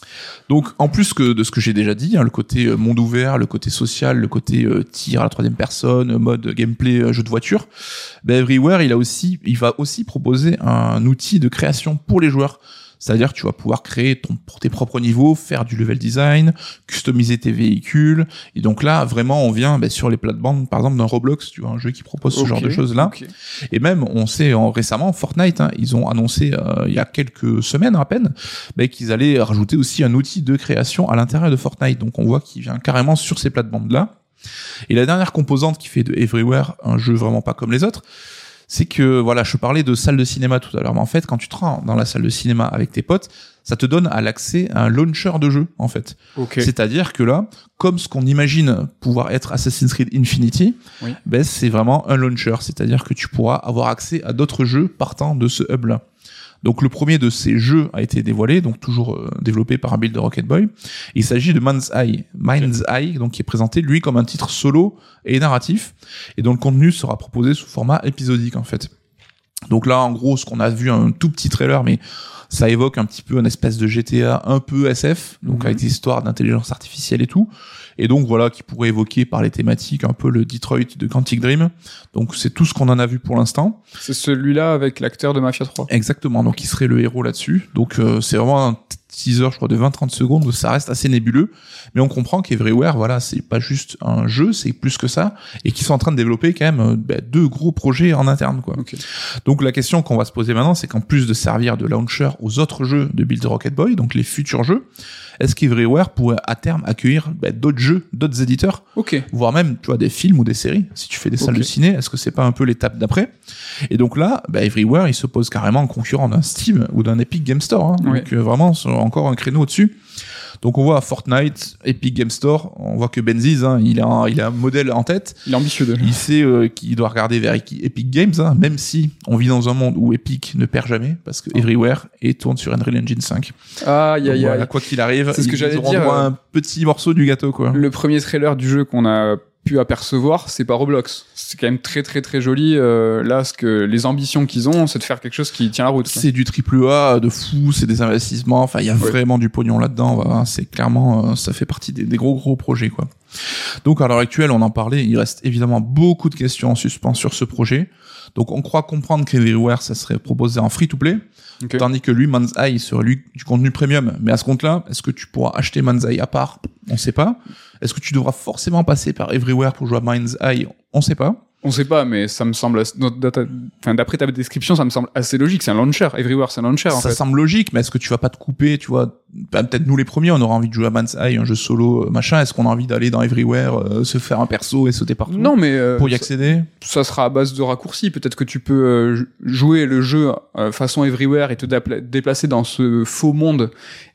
Donc, en plus que de ce que j'ai déjà dit, hein, le côté euh, monde ouvert, le côté social, le côté euh, tir à la troisième personne, mode gameplay, euh, jeu de voiture, ben Everywhere, il a aussi, il va aussi proposer un outil de création pour les joueurs. C'est-à-dire que tu vas pouvoir créer ton, pour tes propres niveaux, faire du level design, customiser tes véhicules. Et donc là, vraiment, on vient ben, sur les plates-bandes, par exemple, d'un Roblox, tu vois, un jeu qui propose ce okay, genre de choses-là. Okay. Et même, on sait en, récemment, Fortnite, hein, ils ont annoncé euh, il y a quelques semaines à peine ben, qu'ils allaient rajouter aussi un outil de création à l'intérieur de Fortnite. Donc on voit qu'il vient carrément sur ces plates-bandes-là. Et la dernière composante qui fait de Everywhere un jeu vraiment pas comme les autres, c'est que, voilà, je parlais de salle de cinéma tout à l'heure, mais en fait, quand tu te rends dans la salle de cinéma avec tes potes, ça te donne à l'accès à un launcher de jeu, en fait. Okay. C'est-à-dire que là, comme ce qu'on imagine pouvoir être Assassin's Creed Infinity, oui. ben, c'est vraiment un launcher. C'est-à-dire que tu pourras avoir accès à d'autres jeux partant de ce hub-là. Donc le premier de ces jeux a été dévoilé, donc toujours euh, développé par un build de Rocket Boy. Il s'agit de Mind's Eye, Mind's Eye, donc qui est présenté lui comme un titre solo et narratif, et dont le contenu sera proposé sous format épisodique en fait. Donc là, en gros, ce qu'on a vu un tout petit trailer, mais ça évoque un petit peu une espèce de G T A un peu S F, donc mmh. avec des histoires d'intelligence artificielle et tout. Et donc voilà, qui pourrait évoquer par les thématiques un peu le Detroit de Quantic Dream. Donc c'est tout ce qu'on en a vu pour l'instant. C'est celui-là avec l'acteur de Mafia trois. Exactement, donc il serait le héros là-dessus. Donc euh, c'est vraiment un teaser, je crois, de vingt à trente secondes, où ça reste assez nébuleux. Mais on comprend qu'Everywhere, voilà, c'est pas juste un jeu, c'est plus que ça. Et qu'ils sont en train de développer quand même bah, deux gros projets en interne, quoi. Okay. Donc la question qu'on va se poser maintenant, c'est qu'en plus de servir de launcher aux autres jeux de Build Rocket Boy, donc les futurs jeux, est-ce qu'Everywhere pourrait à terme accueillir bah, d'autres jeux, d'autres éditeurs, okay. voire même tu vois des films ou des séries. Si tu fais des salles okay. de ciné, est-ce que c'est pas un peu l'étape d'après? Et donc là, bah, Everywhere, il se pose carrément en concurrent d'un Steam ou d'un Epic Game Store. Hein. Oui. Donc euh, vraiment encore un créneau au-dessus. Donc on voit Fortnite, Epic Game Store, on voit que Benzies, hein, il a un, il a un modèle en tête. Il est ambitieux de. Il sait euh, qu'il doit regarder vers Epic Games, hein, même si on vit dans un monde où Epic ne perd jamais, parce que oh. Everywhere et tourne sur Unreal Engine cinq. Ah, y a, y a, voilà, quoi qu'il arrive, c'est ce que j'allais dire. Euh, un petit morceau du gâteau, quoi. Le premier trailer du jeu qu'on a pu apercevoir, c'est pas Roblox. C'est quand même très très très joli. Euh, là, ce que les ambitions qu'ils ont, c'est de faire quelque chose qui tient la route. C'est du triple A de fou, c'est des investissements. Enfin, il y a ouais. vraiment du pognon là-dedans. Voilà, c'est clairement, euh, ça fait partie des, des gros gros projets, quoi. Donc à l'heure actuelle, on en parlait, il reste évidemment beaucoup de questions en suspens sur ce projet. Donc on croit comprendre qu'Everywhere, ça serait proposé en free-to-play, okay. tandis que lui, Mind's Eye, serait lui du contenu premium. Mais à ce compte-là, est-ce que tu pourras acheter Mind's Eye à part? On sait pas. Est-ce que tu devras forcément passer par Everywhere pour jouer à Mind's Eye? On sait pas. On sait pas, mais ça me semble, enfin, d'après ta description, ça me semble assez logique. C'est un launcher. Everywhere, c'est un launcher, en ça fait. semble logique, mais est-ce que tu vas pas te couper, tu vois? Bah, peut-être nous les premiers, on aura envie de jouer à Mind's Eye, un jeu solo, machin. Est-ce qu'on a envie d'aller dans Everywhere, euh, se faire un perso et sauter partout? Non, mais, euh, pour y accéder? Ça, ça sera à base de raccourcis. Peut-être que tu peux euh, jouer le jeu euh, façon Everywhere et te déplacer dans ce faux monde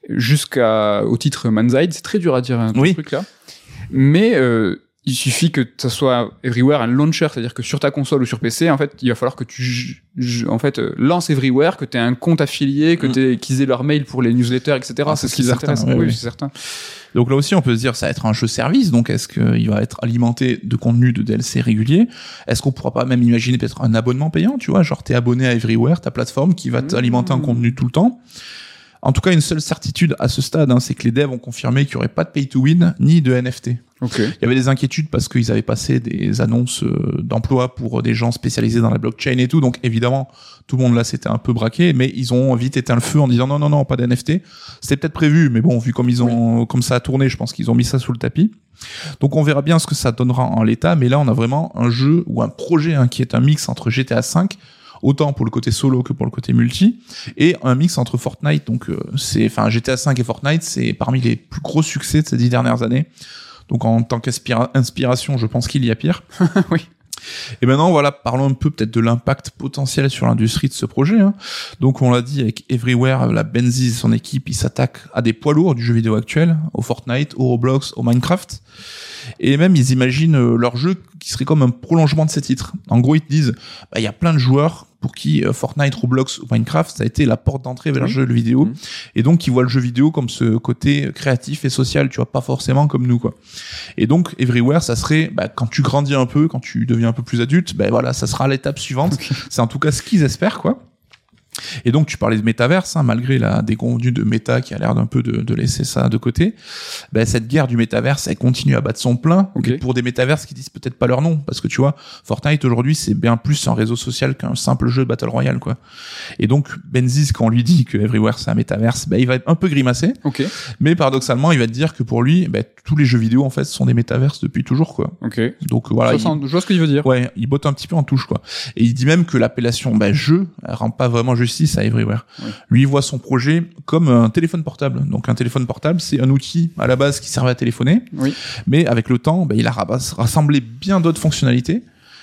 jusqu'au titre Mind's Eye. C'est très dur à dire, hein, oui. ce truc-là. Mais, euh, il suffit que ça soit Everywhere un launcher, c'est-à-dire que sur ta console ou sur P C, en fait, il va falloir que tu, en fait, lances Everywhere, que tu aies un compte affilié, que t'aies, qu'ils aient leur mail pour les newsletters, et cetera. Ah, c'est, c'est ce qui les intéresse. Oui, oui, oui. c'est certain. Donc là aussi, on peut se dire, ça va être un jeu service. Donc, est-ce qu'il va être alimenté de contenu de D L C régulier? Est-ce qu'on pourra pas même imaginer peut-être un abonnement payant, tu vois? Genre, t'es abonné à Everywhere, ta plateforme, qui va t'alimenter mmh. en contenu tout le temps. En tout cas, une seule certitude à ce stade, hein, c'est que les devs ont confirmé qu'il n'y aurait pas de pay to win ni de N F T. Okay. Il y avait des inquiétudes parce qu'ils avaient passé des annonces euh, d'emploi pour des gens spécialisés dans la blockchain et tout. Donc évidemment, tout le monde là s'était un peu braqué, mais ils ont vite éteint le feu en disant non non non, pas d'N F T. C'était peut-être prévu, mais bon, vu comme ils ont oui. comme ça a tourné, je pense qu'ils ont mis ça sous le tapis. Donc on verra bien ce que ça donnera en l'état, mais là on a vraiment un jeu ou un projet hein, qui est un mix entre G T A cinq, autant pour le côté solo que pour le côté multi, et un mix entre Fortnite. Donc euh, c'est, enfin G T A cinq et Fortnite, c'est parmi les plus gros succès de ces dix dernières années. Donc en tant qu'inspiration, je pense qu'il y a pire. Oui. Et maintenant, voilà, parlons un peu peut-être de l'impact potentiel sur l'industrie de ce projet. Hein. Donc on l'a dit, avec Everywhere, la Benzies et son équipe, ils s'attaquent à des poids lourds du jeu vidéo actuel, au Fortnite, au Roblox, au Minecraft. Et même, ils imaginent euh, leur jeu qui serait comme un prolongement de ces titres. En gros, ils te disent, bah, y a plein de joueurs pour qui euh, Fortnite, Roblox ou Minecraft, ça a été la porte d'entrée vers oui. le jeu vidéo. Mmh. Et donc, ils voient le jeu vidéo comme ce côté créatif et social, tu vois, pas forcément comme nous, quoi. Et donc, Everywhere, ça serait, bah, quand tu grandis un peu, quand tu deviens un peu plus adulte, bah, voilà, ça sera l'étape suivante. Okay. C'est en tout cas ce qu'ils espèrent, quoi. Et donc, tu parlais de métaverse, hein, malgré la déconvenue de Meta qui a l'air d'un peu de, de laisser ça de côté. Ben, cette guerre du métaverse, elle continue à battre son plein. Okay. Pour des métaverses qui disent peut-être pas leur nom. Parce que tu vois, Fortnite aujourd'hui, c'est bien plus un réseau social qu'un simple jeu Battle Royale, quoi. Et donc, Benzies, quand on lui dit que Everywhere c'est un métaverse, ben, il va être un peu grimacé. Okay. Mais paradoxalement, il va te dire que pour lui, ben, tous les jeux vidéo, en fait, sont des métaverses depuis toujours, quoi. Ok. Donc, voilà. Je, il... je vois ce qu'il veut dire. Ouais, il botte un petit peu en touche, quoi. Et il dit même que l'appellation, ben, jeu, elle rend pas vraiment justice à Everywhere. Oui. Lui, il voit son projet comme un téléphone portable. Donc, un téléphone portable, c'est un outil, à la base, qui servait à téléphoner. Oui. Mais avec le temps, ben, il a rassemblé bien d'autres fonctionnalités.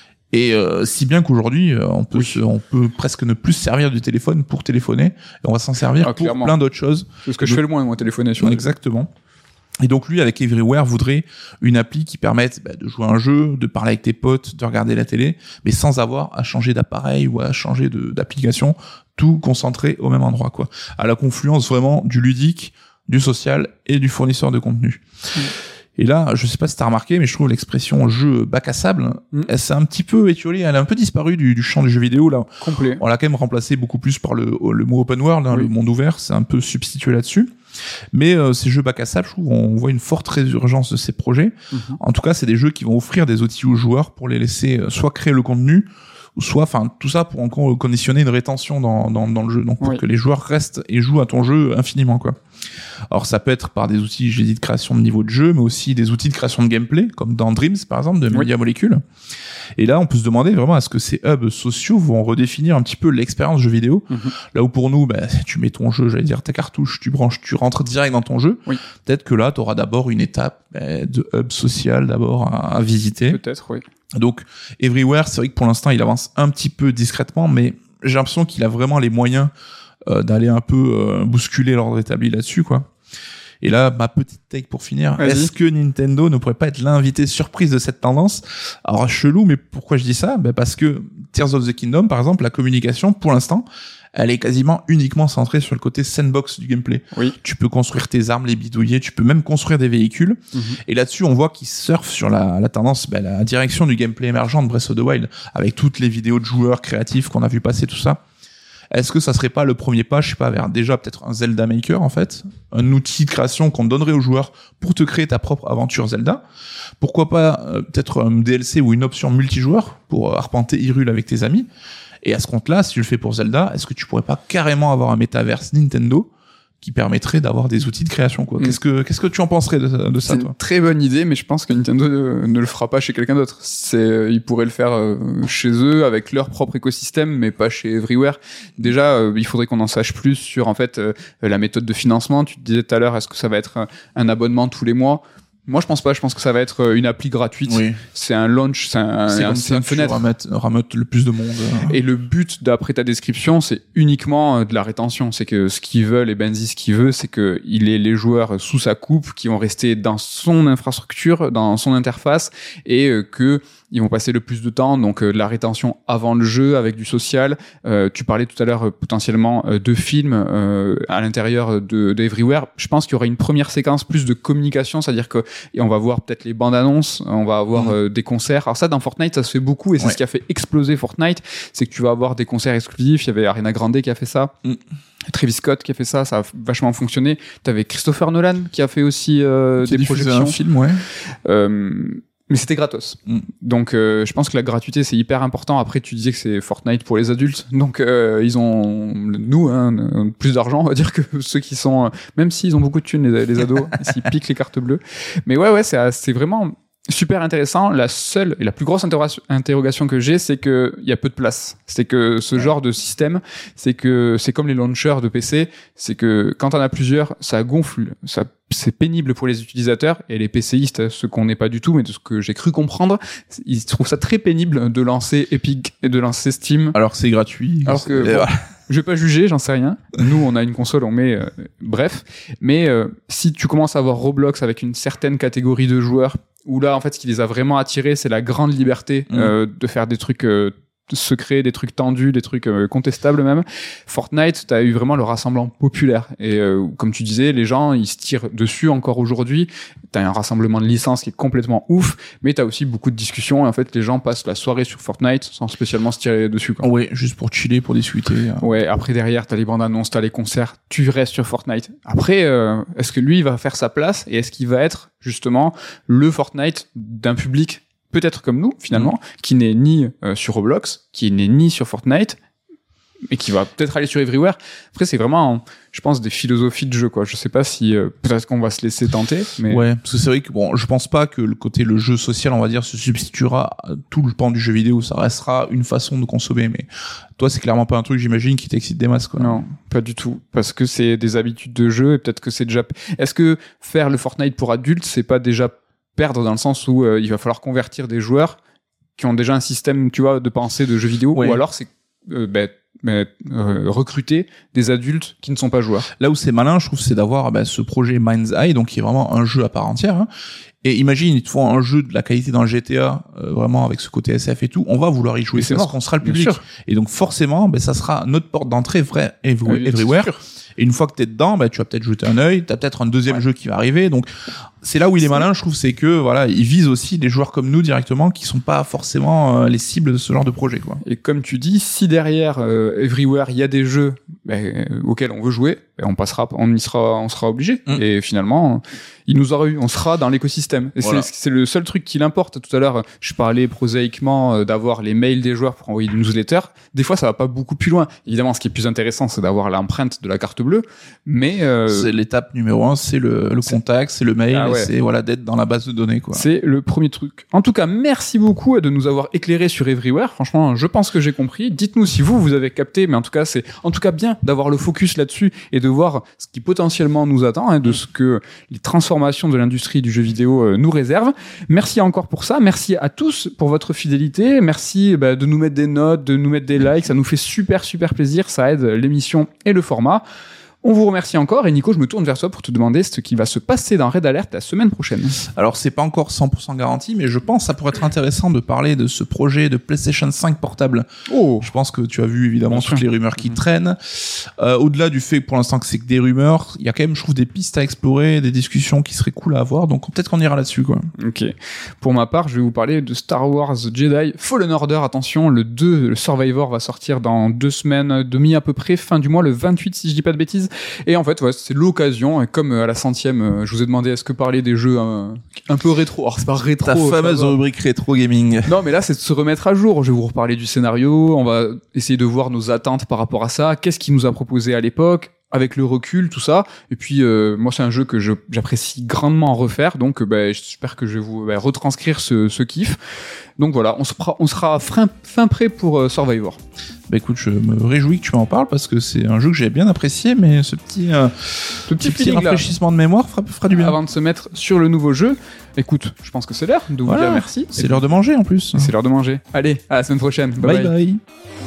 Et euh, si bien qu'aujourd'hui, euh, on peut oui. se, on peut presque ne plus se servir du téléphone pour téléphoner, et on va s'en servir ah, pour clairement. plein d'autres choses. C'est ce que je fais le moins, moi, téléphoner sur. Exactement. Et donc lui, avec Everywhere, voudrait une appli qui permette bah, de jouer à un jeu, de parler avec tes potes, de regarder la télé, mais sans avoir à changer d'appareil ou à changer de, d'application, tout concentré au même endroit, quoi. À la confluence vraiment du ludique, du social et du fournisseur de contenu. Mmh. Et là, je sais pas si t'as remarqué, mais je trouve l'expression jeu bac à sable, mmh. elle s'est un petit peu étiolée, elle a un peu disparu du, du champ du jeu vidéo, là. Complet. On l'a quand même remplacé beaucoup plus par le, le mot open world, hein, oui. le monde ouvert, c'est un peu substitué là-dessus. Mais euh, ces jeux bac à sable, je trouve, on voit une forte résurgence de ces projets. Mmh. En tout cas, c'est des jeux qui vont offrir des outils aux joueurs pour les laisser euh, soit créer le contenu, soit, enfin, tout ça pour encore conditionner une rétention dans, dans, dans le jeu. Donc, pour oui. que les joueurs restent et jouent à ton jeu infiniment, quoi. Alors, ça peut être par des outils, j'ai dit, de création de niveau de jeu, mais aussi des outils de création de gameplay, comme dans Dreams, par exemple, de Media oui. Molecule. Et là, on peut se demander vraiment est-ce que ces hubs sociaux vont redéfinir un petit peu l'expérience jeu vidéo. Mm-hmm. Là où pour nous, bah, tu mets ton jeu, j'allais dire ta cartouche, tu branches, tu rentres direct dans ton jeu. Oui. Peut-être que là, tu auras d'abord une étape bah, de hub social d'abord à, à visiter. Peut-être, oui. Donc, Everywhere, c'est vrai que pour l'instant, il avance un petit peu discrètement, mais j'ai l'impression qu'il a vraiment les moyens euh, d'aller un peu euh, bousculer l'ordre établi là-dessus, quoi. Et là, ma petite take pour finir. Vas-y. Est-ce que Nintendo ne pourrait pas être l'invité surprise de cette tendance? Alors, chelou, mais pourquoi je dis ça? Ben parce que Tears of the Kingdom, par exemple, la communication, pour l'instant, elle est quasiment uniquement centrée sur le côté sandbox du gameplay. Oui. Tu peux construire tes armes, les bidouiller, tu peux même construire des véhicules. Mm-hmm. Et là-dessus, on voit qu'ils surfent sur la, la tendance, ben, la direction du gameplay émergent de Breath of the Wild, avec toutes les vidéos de joueurs créatifs qu'on a vu passer, tout ça. Est-ce que ça serait pas le premier pas, je sais pas, vers déjà peut-être un Zelda Maker, en fait, un outil de création qu'on donnerait aux joueurs pour te créer ta propre aventure Zelda? Pourquoi pas euh, peut-être un D L C ou une option multijoueur pour arpenter Hyrule avec tes amis? Et à ce compte-là, si tu le fais pour Zelda, est-ce que tu pourrais pas carrément avoir un métaverse Nintendo qui permettrait d'avoir des outils de création, quoi? Mm. Qu'est-ce que, qu'est-ce que tu en penserais de, de ça, c'est toi? Une très bonne idée, mais je pense que Nintendo ne, ne le fera pas chez quelqu'un d'autre. C'est, ils pourraient le faire euh, chez eux, avec leur propre écosystème, mais pas chez Everywhere. Déjà, euh, il faudrait qu'on en sache plus sur, en fait, euh, la méthode de financement. Tu te disais tout à l'heure, est-ce que ça va être un abonnement tous les mois? Moi, je pense pas. Je pense que ça va être une appli gratuite. Oui. C'est un launch, c'est, un, c'est, un, c'est une fenêtre. Rameute le plus de monde. Et le but, d'après ta description, c'est uniquement de la rétention. C'est que ce qu'ils veulent, et Benzi, ce qu'il veut, c'est que il ait les joueurs sous sa coupe, qui vont rester dans son infrastructure, dans son interface, et que ils vont passer le plus de temps, donc euh, de la rétention avant le jeu, avec du social. Euh, tu parlais tout à l'heure euh, potentiellement euh, de films euh, à l'intérieur de, de Everywhere. Je pense qu'il y aura une première séquence plus de communication, c'est-à-dire que et on va voir peut-être les bandes annonces, on va avoir mmh. euh, des concerts. Alors ça, dans Fortnite, ça se fait beaucoup, et c'est ouais. ce qui a fait exploser Fortnite, c'est que tu vas avoir des concerts exclusifs. Il y avait Ariana Grande qui a fait ça. Mmh. Travis Scott qui a fait ça, ça a vachement fonctionné. T'avais Christopher Nolan qui a fait aussi euh, des projections. Un film, ouais. Euh, Mais c'était gratos. Mm. Donc, euh, je pense que la gratuité, c'est hyper important. Après, tu disais que c'est Fortnite pour les adultes. Donc, euh, ils ont, nous, hein, plus d'argent, on va dire, que ceux qui sont, euh, même s'ils ont beaucoup de thunes, les, les ados, s'ils piquent les cartes bleues. Mais ouais, ouais, c'est, c'est vraiment super intéressant. La seule et la plus grosse interrogation, interrogation que j'ai, c'est que il y a peu de place. C'est que ce genre de système, c'est que c'est comme les launchers de P C, c'est que quand on a plusieurs, ça gonfle, ça c'est pénible pour les utilisateurs, et les PCistes, ce qu'on n'est pas du tout, mais de ce que j'ai cru comprendre, ils trouvent ça très pénible de lancer Epic et de lancer Steam. Alors que c'est gratuit. Alors que, bon, je vais pas juger, j'en sais rien. Nous, on a une console, on met, euh, bref. Mais euh, si tu commences à avoir Roblox avec une certaine catégorie de joueurs, où là, en fait, ce qui les a vraiment attirés, c'est la grande liberté mmh. euh, de faire des trucs euh, secrets, des trucs tendus, des trucs euh, contestables même. Fortnite, t'as eu vraiment le rassemblement populaire. Et euh, comme tu disais, les gens, ils se tirent dessus encore aujourd'hui. T'as un rassemblement de licences qui est complètement ouf, mais t'as aussi beaucoup de discussions. Et en fait, les gens passent la soirée sur Fortnite sans spécialement se tirer dessus, quoi. Ouais, juste pour chiller, pour discuter. Ouais, après derrière, t'as les bandes annonces, t'as les concerts, tu restes sur Fortnite. Après, euh, est-ce que lui, il va faire sa place et est-ce qu'il va être justement le Fortnite d'un public peut-être comme nous, finalement, mmh. qui n'est ni euh, sur Roblox, qui n'est ni sur Fortnite, mais qui va peut-être aller sur Everywhere. Après, c'est vraiment, je pense, des philosophies de jeu, quoi. Je sais pas si, euh, peut-être qu'on va se laisser tenter, mais... Ouais, parce que c'est vrai que, bon, je pense pas que le côté, le jeu social, on va dire, se substituera à tout le pan du jeu vidéo. Ça restera une façon de consommer, mais toi, c'est clairement pas un truc, j'imagine, qui t'excite des masses, quoi. Non, pas du tout. Parce que c'est des habitudes de jeu et peut-être que c'est déjà... Est-ce que faire le Fortnite pour adultes, c'est pas déjà perdre dans le sens où euh, il va falloir convertir des joueurs qui ont déjà un système, tu vois, de pensée de jeux vidéo, ouais. ou alors c'est euh, bah, bah, euh, recruter des adultes qui ne sont pas joueurs. Là où c'est malin, je trouve, c'est d'avoir bah, ce projet Mind's Eye, donc qui est vraiment un jeu à part entière. Hein. Et imagine, ils te font un jeu de la qualité d'un G T A, euh, vraiment avec ce côté S F et tout, on va vouloir y jouer, c'est parce mort, qu'on sera le public. Et donc forcément, bah, ça sera notre porte d'entrée vrai every- oui, everywhere. Et une fois que t'es dedans, bah, tu vas peut-être jeter un œil, t'as peut-être un deuxième ouais. jeu qui va arriver. Donc, c'est là où il est malin, je trouve, c'est que, voilà, il vise aussi des joueurs comme nous directement qui sont pas forcément euh, les cibles de ce genre de projet, quoi. Et comme tu dis, si derrière euh, Everywhere, il y a des jeux bah, euh, auxquels on veut jouer, bah, on passera, on y sera, on sera obligé. Mmh. Et finalement, il nous aura eu, on sera dans l'écosystème. Et voilà. c'est, c'est le seul truc qui l'importe. Tout à l'heure, je parlais prosaïquement euh, d'avoir les mails des joueurs pour envoyer des newsletters. Des fois, ça va pas beaucoup plus loin. Évidemment, ce qui est plus intéressant, c'est d'avoir l'empreinte de la carte bleue. Mais euh, c'est l'étape numéro un, c'est le, le c'est... contact, c'est le mail, ah ouais. c'est voilà d'être dans la base de données, quoi. C'est le premier truc. En tout cas, merci beaucoup de nous avoir éclairé sur Everywhere. Franchement, je pense que j'ai compris. Dites-nous si vous vous avez capté, mais en tout cas, c'est en tout cas bien d'avoir le focus là-dessus et de voir ce qui potentiellement nous attend, hein, de ce que les transformations de l'industrie du jeu vidéo euh, nous réservent. Merci encore pour ça. Merci à tous pour votre fidélité. Merci bah, de nous mettre des notes, de nous mettre des likes. Ça nous fait super super plaisir. Ça aide l'émission et le format. On vous remercie encore et Nico, je me tourne vers toi pour te demander ce qui va se passer dans Red Alert la semaine prochaine. Alors c'est pas encore cent pour cent garanti, mais je pense que ça pourrait être intéressant de parler de ce projet de PlayStation cinq portable. Oh. Je pense que tu as vu évidemment Bien toutes sûr. les rumeurs qui mmh. traînent. Euh, au-delà du fait pour l'instant que c'est que des rumeurs, il y a quand même, je trouve, des pistes à explorer, des discussions qui seraient cool à avoir, donc peut-être qu'on ira là-dessus, quoi. Ok. Pour ma part, je vais vous parler de Star Wars Jedi Fallen Order. Attention, le deux, le Survivor va sortir dans deux semaines, demi à peu près, fin du mois, le vingt-huit si je dis pas de bêtises. Et en fait, ouais, c'est l'occasion, et comme à la centième, je vous ai demandé est-ce que parler des jeux un, un peu rétro, alors c'est pas rétro. Ta fameuse rubrique rétro gaming. Non, mais là c'est de se remettre à jour. Je vais vous reparler du scénario, on va essayer de voir nos attentes par rapport à ça, qu'est-ce qu'il nous a proposé à l'époque, avec le recul, tout ça. Et puis euh, moi c'est un jeu que je, j'apprécie grandement refaire, donc bah, j'espère que je vais vous bah, retranscrire ce, ce kiff. Donc voilà, on sera, on sera fin, fin prêt pour euh, Survivor. Bah écoute, je me réjouis que tu en parles parce que c'est un jeu que j'ai bien apprécié, mais ce petit, euh, ce petit, petit rafraîchissement de mémoire fera, fera du bien. Avant de se mettre sur le nouveau jeu, écoute, je pense que c'est l'heure de vous voilà. dire merci. C'est l'heure de manger en plus. C'est l'heure de manger. Allez, à la semaine prochaine. Bye bye. bye. bye.